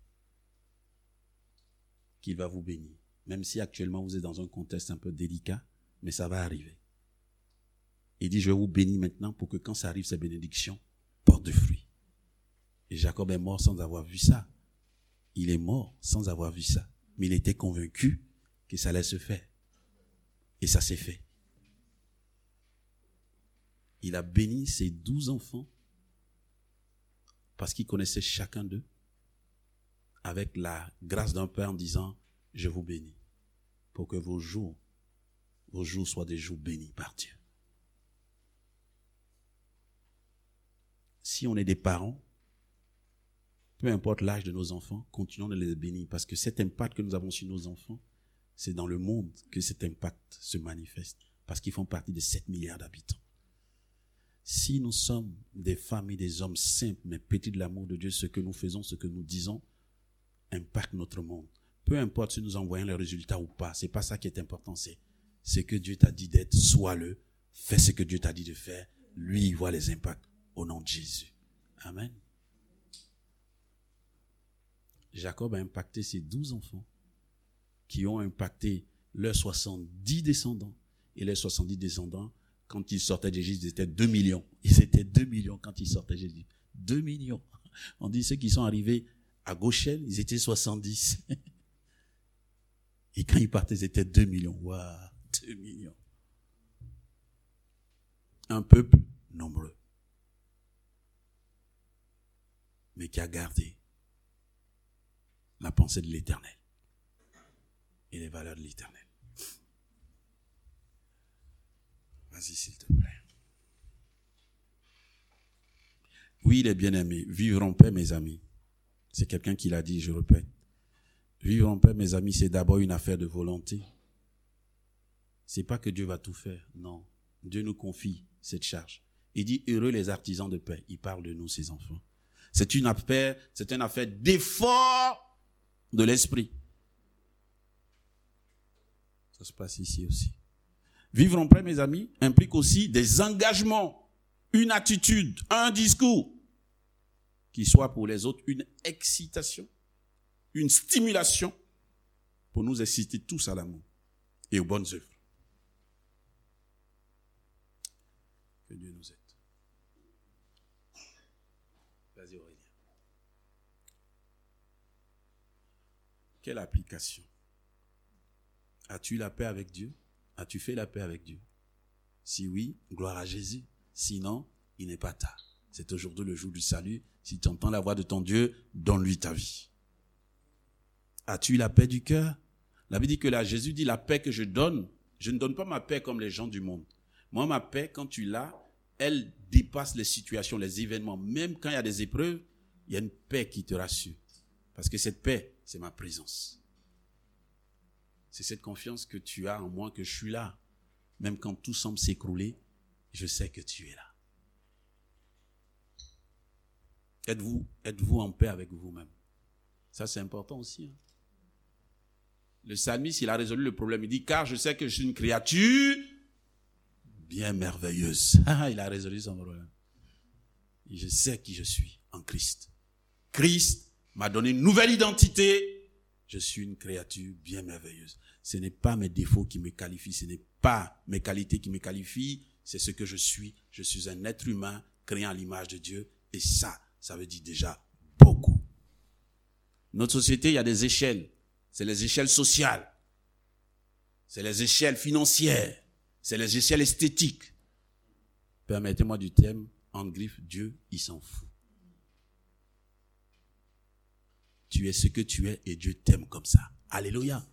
qu'il va vous bénir. Même si actuellement vous êtes dans un contexte un peu délicat, mais ça va arriver. Il dit, je vais vous bénir maintenant pour que quand ça arrive, ces bénédictions portent de fruits. Et Jacob est mort sans avoir vu ça. Il est mort sans avoir vu ça. Mais il était convaincu que ça allait se faire. Et ça s'est fait. Il a béni ses douze enfants parce qu'il connaissait chacun d'eux avec la grâce d'un père en disant, je vous bénis pour que vos jours, vos jours soient des jours bénis par Dieu. Si on est des parents, peu importe l'âge de nos enfants, continuons de les bénir parce que cet impact que nous avons sur nos enfants, c'est dans le monde que cet impact se manifeste parce qu'ils font partie de sept milliards d'habitants. Si nous sommes des femmes et des hommes simples mais pétris de l'amour de Dieu, ce que nous faisons, ce que nous disons, impacte notre monde. Peu importe si nous envoyons les résultats ou pas, c'est pas ça qui est important, c'est ce que Dieu t'a dit d'être, sois-le, fais ce que Dieu t'a dit de faire, lui, il voit les impacts au nom de Jésus. Amen. Jacob a impacté ses douze enfants qui ont impacté leurs soixante-dix descendants. Et les soixante-dix descendants, quand ils sortaient d'Égypte, ils étaient deux millions. Ils étaient deux millions quand ils sortaient d'Égypte. deux millions. On dit ceux qui sont arrivés à Goshen, ils étaient soixante-dix. Et quand ils partaient, ils étaient deux millions. Waouh, deux millions. Un peuple nombreux. Mais qui a gardé la pensée de l'Éternel et les valeurs de l'Éternel. Vas-y, s'il te plaît. Oui, les bien-aimés, vivre en paix, mes amis. C'est quelqu'un qui l'a dit, je répète. Vivre en paix, mes amis, c'est d'abord une affaire de volonté. C'est pas que Dieu va tout faire, non. Dieu nous confie cette charge. Il dit, heureux les artisans de paix. Il parle de nous, ses enfants. C'est une affaire, c'est une affaire d'effort de l'esprit. Ça se passe ici aussi. Vivre en paix, mes amis, implique aussi des engagements, une attitude, un discours qui soit pour les autres une excitation, une stimulation pour nous exciter tous à l'amour et aux bonnes œuvres. Que Dieu nous aide. Vas-y, Aurélien. Quelle application? As-tu la paix avec Dieu? As-tu fait la paix avec Dieu? Si oui, gloire à Jésus. Sinon, il n'est pas tard. C'est aujourd'hui le jour du salut. Si tu entends la voix de ton Dieu, donne-lui ta vie. As-tu la paix du cœur? La Bible dit que là, Jésus dit, la paix que je donne, je ne donne pas ma paix comme les gens du monde. Moi, ma paix, quand tu l'as, elle dépasse les situations, les événements. Même quand il y a des épreuves, il y a une paix qui te rassure. Parce que cette paix, c'est ma présence. C'est cette confiance que tu as en moi, que je suis là. Même quand tout semble s'écrouler, je sais que tu es là. Êtes-vous, êtes-vous en paix avec vous-même? Ça, c'est important aussi. Hein. Le psalmiste, il a résolu le problème. Il dit, car je sais que je suis une créature bien merveilleuse. Ah, il a résolu son problème. Et je sais qui je suis en Christ. Christ m'a donné une nouvelle identité. Je suis une créature bien merveilleuse. Ce n'est pas mes défauts qui me qualifient, ce n'est pas mes qualités qui me qualifient, c'est ce que je suis. Je suis un être humain créé à l'image de Dieu. Et ça, ça veut dire déjà beaucoup. Notre société, il y a des échelles. C'est les échelles sociales. C'est les échelles financières. C'est les échelles esthétiques. Permettez-moi du terme, en griffe, Dieu, il s'en fout. Tu es ce que tu es et Dieu t'aime comme ça. Alléluia.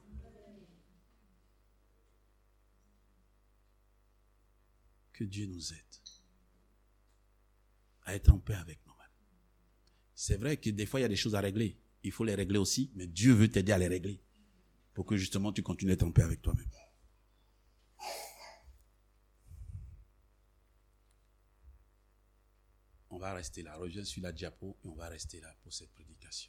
Que Dieu nous aide à être en paix avec nous-mêmes. C'est vrai que des fois, il y a des choses à régler. Il faut les régler aussi, mais Dieu veut t'aider à les régler pour que justement tu continues à être en paix avec toi-même. On va rester là. Reviens sur la diapo et on va rester là pour cette prédication.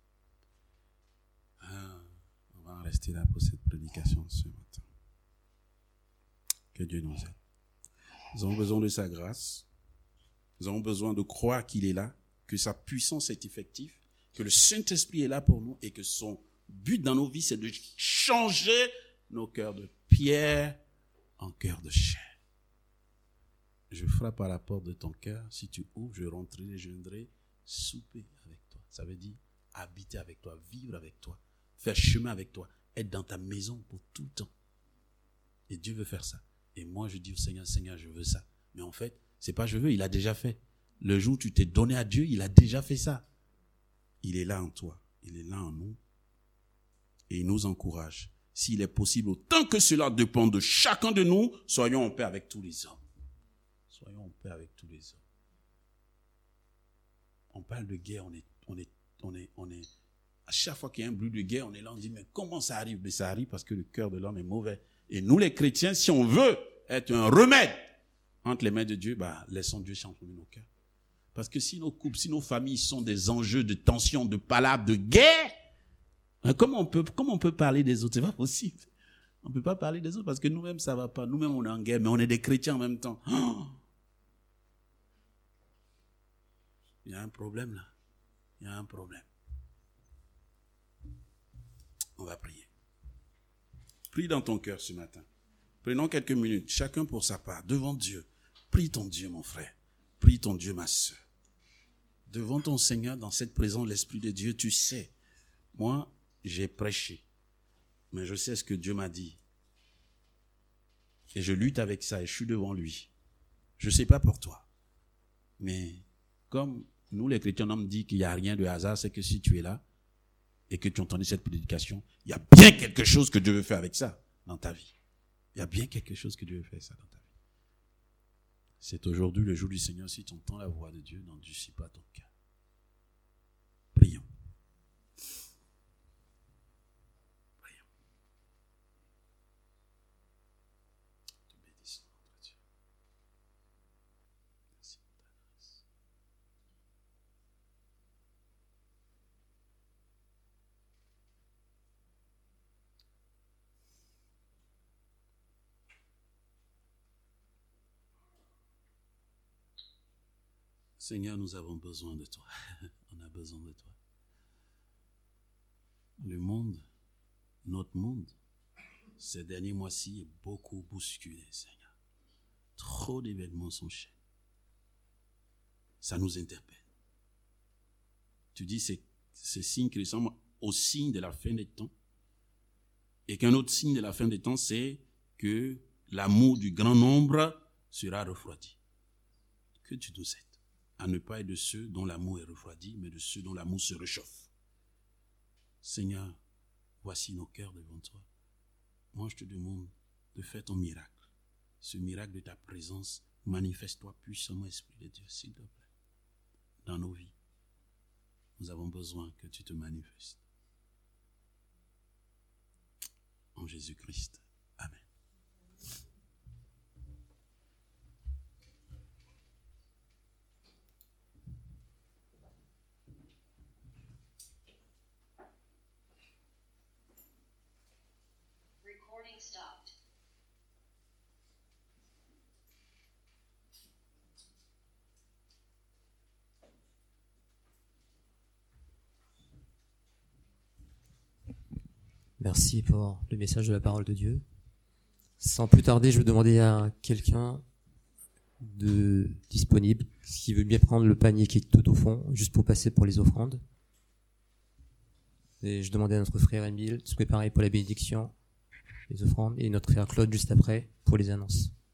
Ah, on va rester là pour cette prédication ce matin. Que Dieu nous aide. Nous avons besoin de sa grâce. Nous avons besoin de croire qu'il est là, que sa puissance est effective, que le Saint-Esprit est là pour nous et que son but dans nos vies, c'est de changer nos cœurs de pierre en cœurs de chair. Je frappe à la porte de ton cœur. Si tu ouvres, je rentrerai, je viendrai souper avec toi. Ça veut dire habiter avec toi, vivre avec toi, faire chemin avec toi, être dans ta maison pour tout le temps. Et Dieu veut faire ça. Et moi, je dis au Seigneur, Seigneur, je veux ça. Mais en fait, c'est pas je veux, il a déjà fait. Le jour où tu t'es donné à Dieu, il a déjà fait ça. Il est là en toi, il est là en nous. Et il nous encourage. S'il est possible, autant que cela dépend de chacun de nous, soyons en paix avec tous les hommes. Soyons en paix avec tous les hommes. On parle de guerre, on est, on est, on est, on est, à chaque fois qu'il y a un bruit de guerre, on est là, on dit, mais comment ça arrive? Mais ça arrive parce que le cœur de l'homme est mauvais. Et nous, les chrétiens, si on veut être un remède entre les mains de Dieu, bah, laissons Dieu changer nos cœurs. Parce que si nos couples, si nos familles sont des enjeux de tension, de palabres, de guerre, Comment on peut, comment on peut parler des autres? C'est pas possible. On ne peut pas parler des autres parce que nous-mêmes, ça ne va pas. Nous-mêmes, on est en guerre, mais on est des chrétiens en même temps. Oh, il y a un problème là. Il y a un problème. On va prier. Prie dans ton cœur ce matin. Prenons quelques minutes, chacun pour sa part, devant Dieu. Prie ton Dieu, mon frère. Prie ton Dieu, ma soeur. Devant ton Seigneur, dans cette présence, l'Esprit de Dieu, tu sais. Moi, j'ai prêché. Mais je sais ce que Dieu m'a dit. Et je lutte avec ça et je suis devant lui. Je ne sais pas pour toi. Mais comme nous, les chrétiens, on me dit qu'il n'y a rien de hasard, c'est que si tu es là et que tu entends cette prédication, il y a bien quelque chose que Dieu veut faire avec ça dans ta vie. Il y a bien quelque chose que Dieu veut faire ça dans ta vie. C'est aujourd'hui le jour du Seigneur. Si tu entends la voix de Dieu, n'endurcis pas ton cœur. Prions. Prions. Te bénissons, notre Dieu. Merci pour ta grâce. Seigneur, nous avons besoin de toi. On a besoin de toi. Le monde, notre monde, ces derniers mois-ci est beaucoup bousculé, Seigneur. Trop d'événements s'enchaînent. Ça nous interpelle. Tu dis c'est ce signe qui ressemble au signe de la fin des temps. Et qu'un autre signe de la fin des temps, c'est que l'amour du grand nombre sera refroidi. Que tu nous aides à ne pas être de ceux dont l'amour est refroidi, mais de ceux dont l'amour se réchauffe. Seigneur, voici nos cœurs devant toi. Moi, je te demande de faire ton miracle. Ce miracle de ta présence, manifeste-toi puissamment, Esprit de Dieu, s'il te plaît. Dans nos vies, nous avons besoin que tu te manifestes. En Jésus-Christ. Amen. Recording stopped. Merci pour le message de la parole de Dieu. Sans plus tarder, je vais demander à quelqu'un de disponible qui veut bien prendre le panier qui est tout au fond, juste pour passer pour les offrandes. Et je demandais à notre frère Émile de se préparer pour la bénédiction, les offrandes, et notre frère Claude juste après pour les annonces.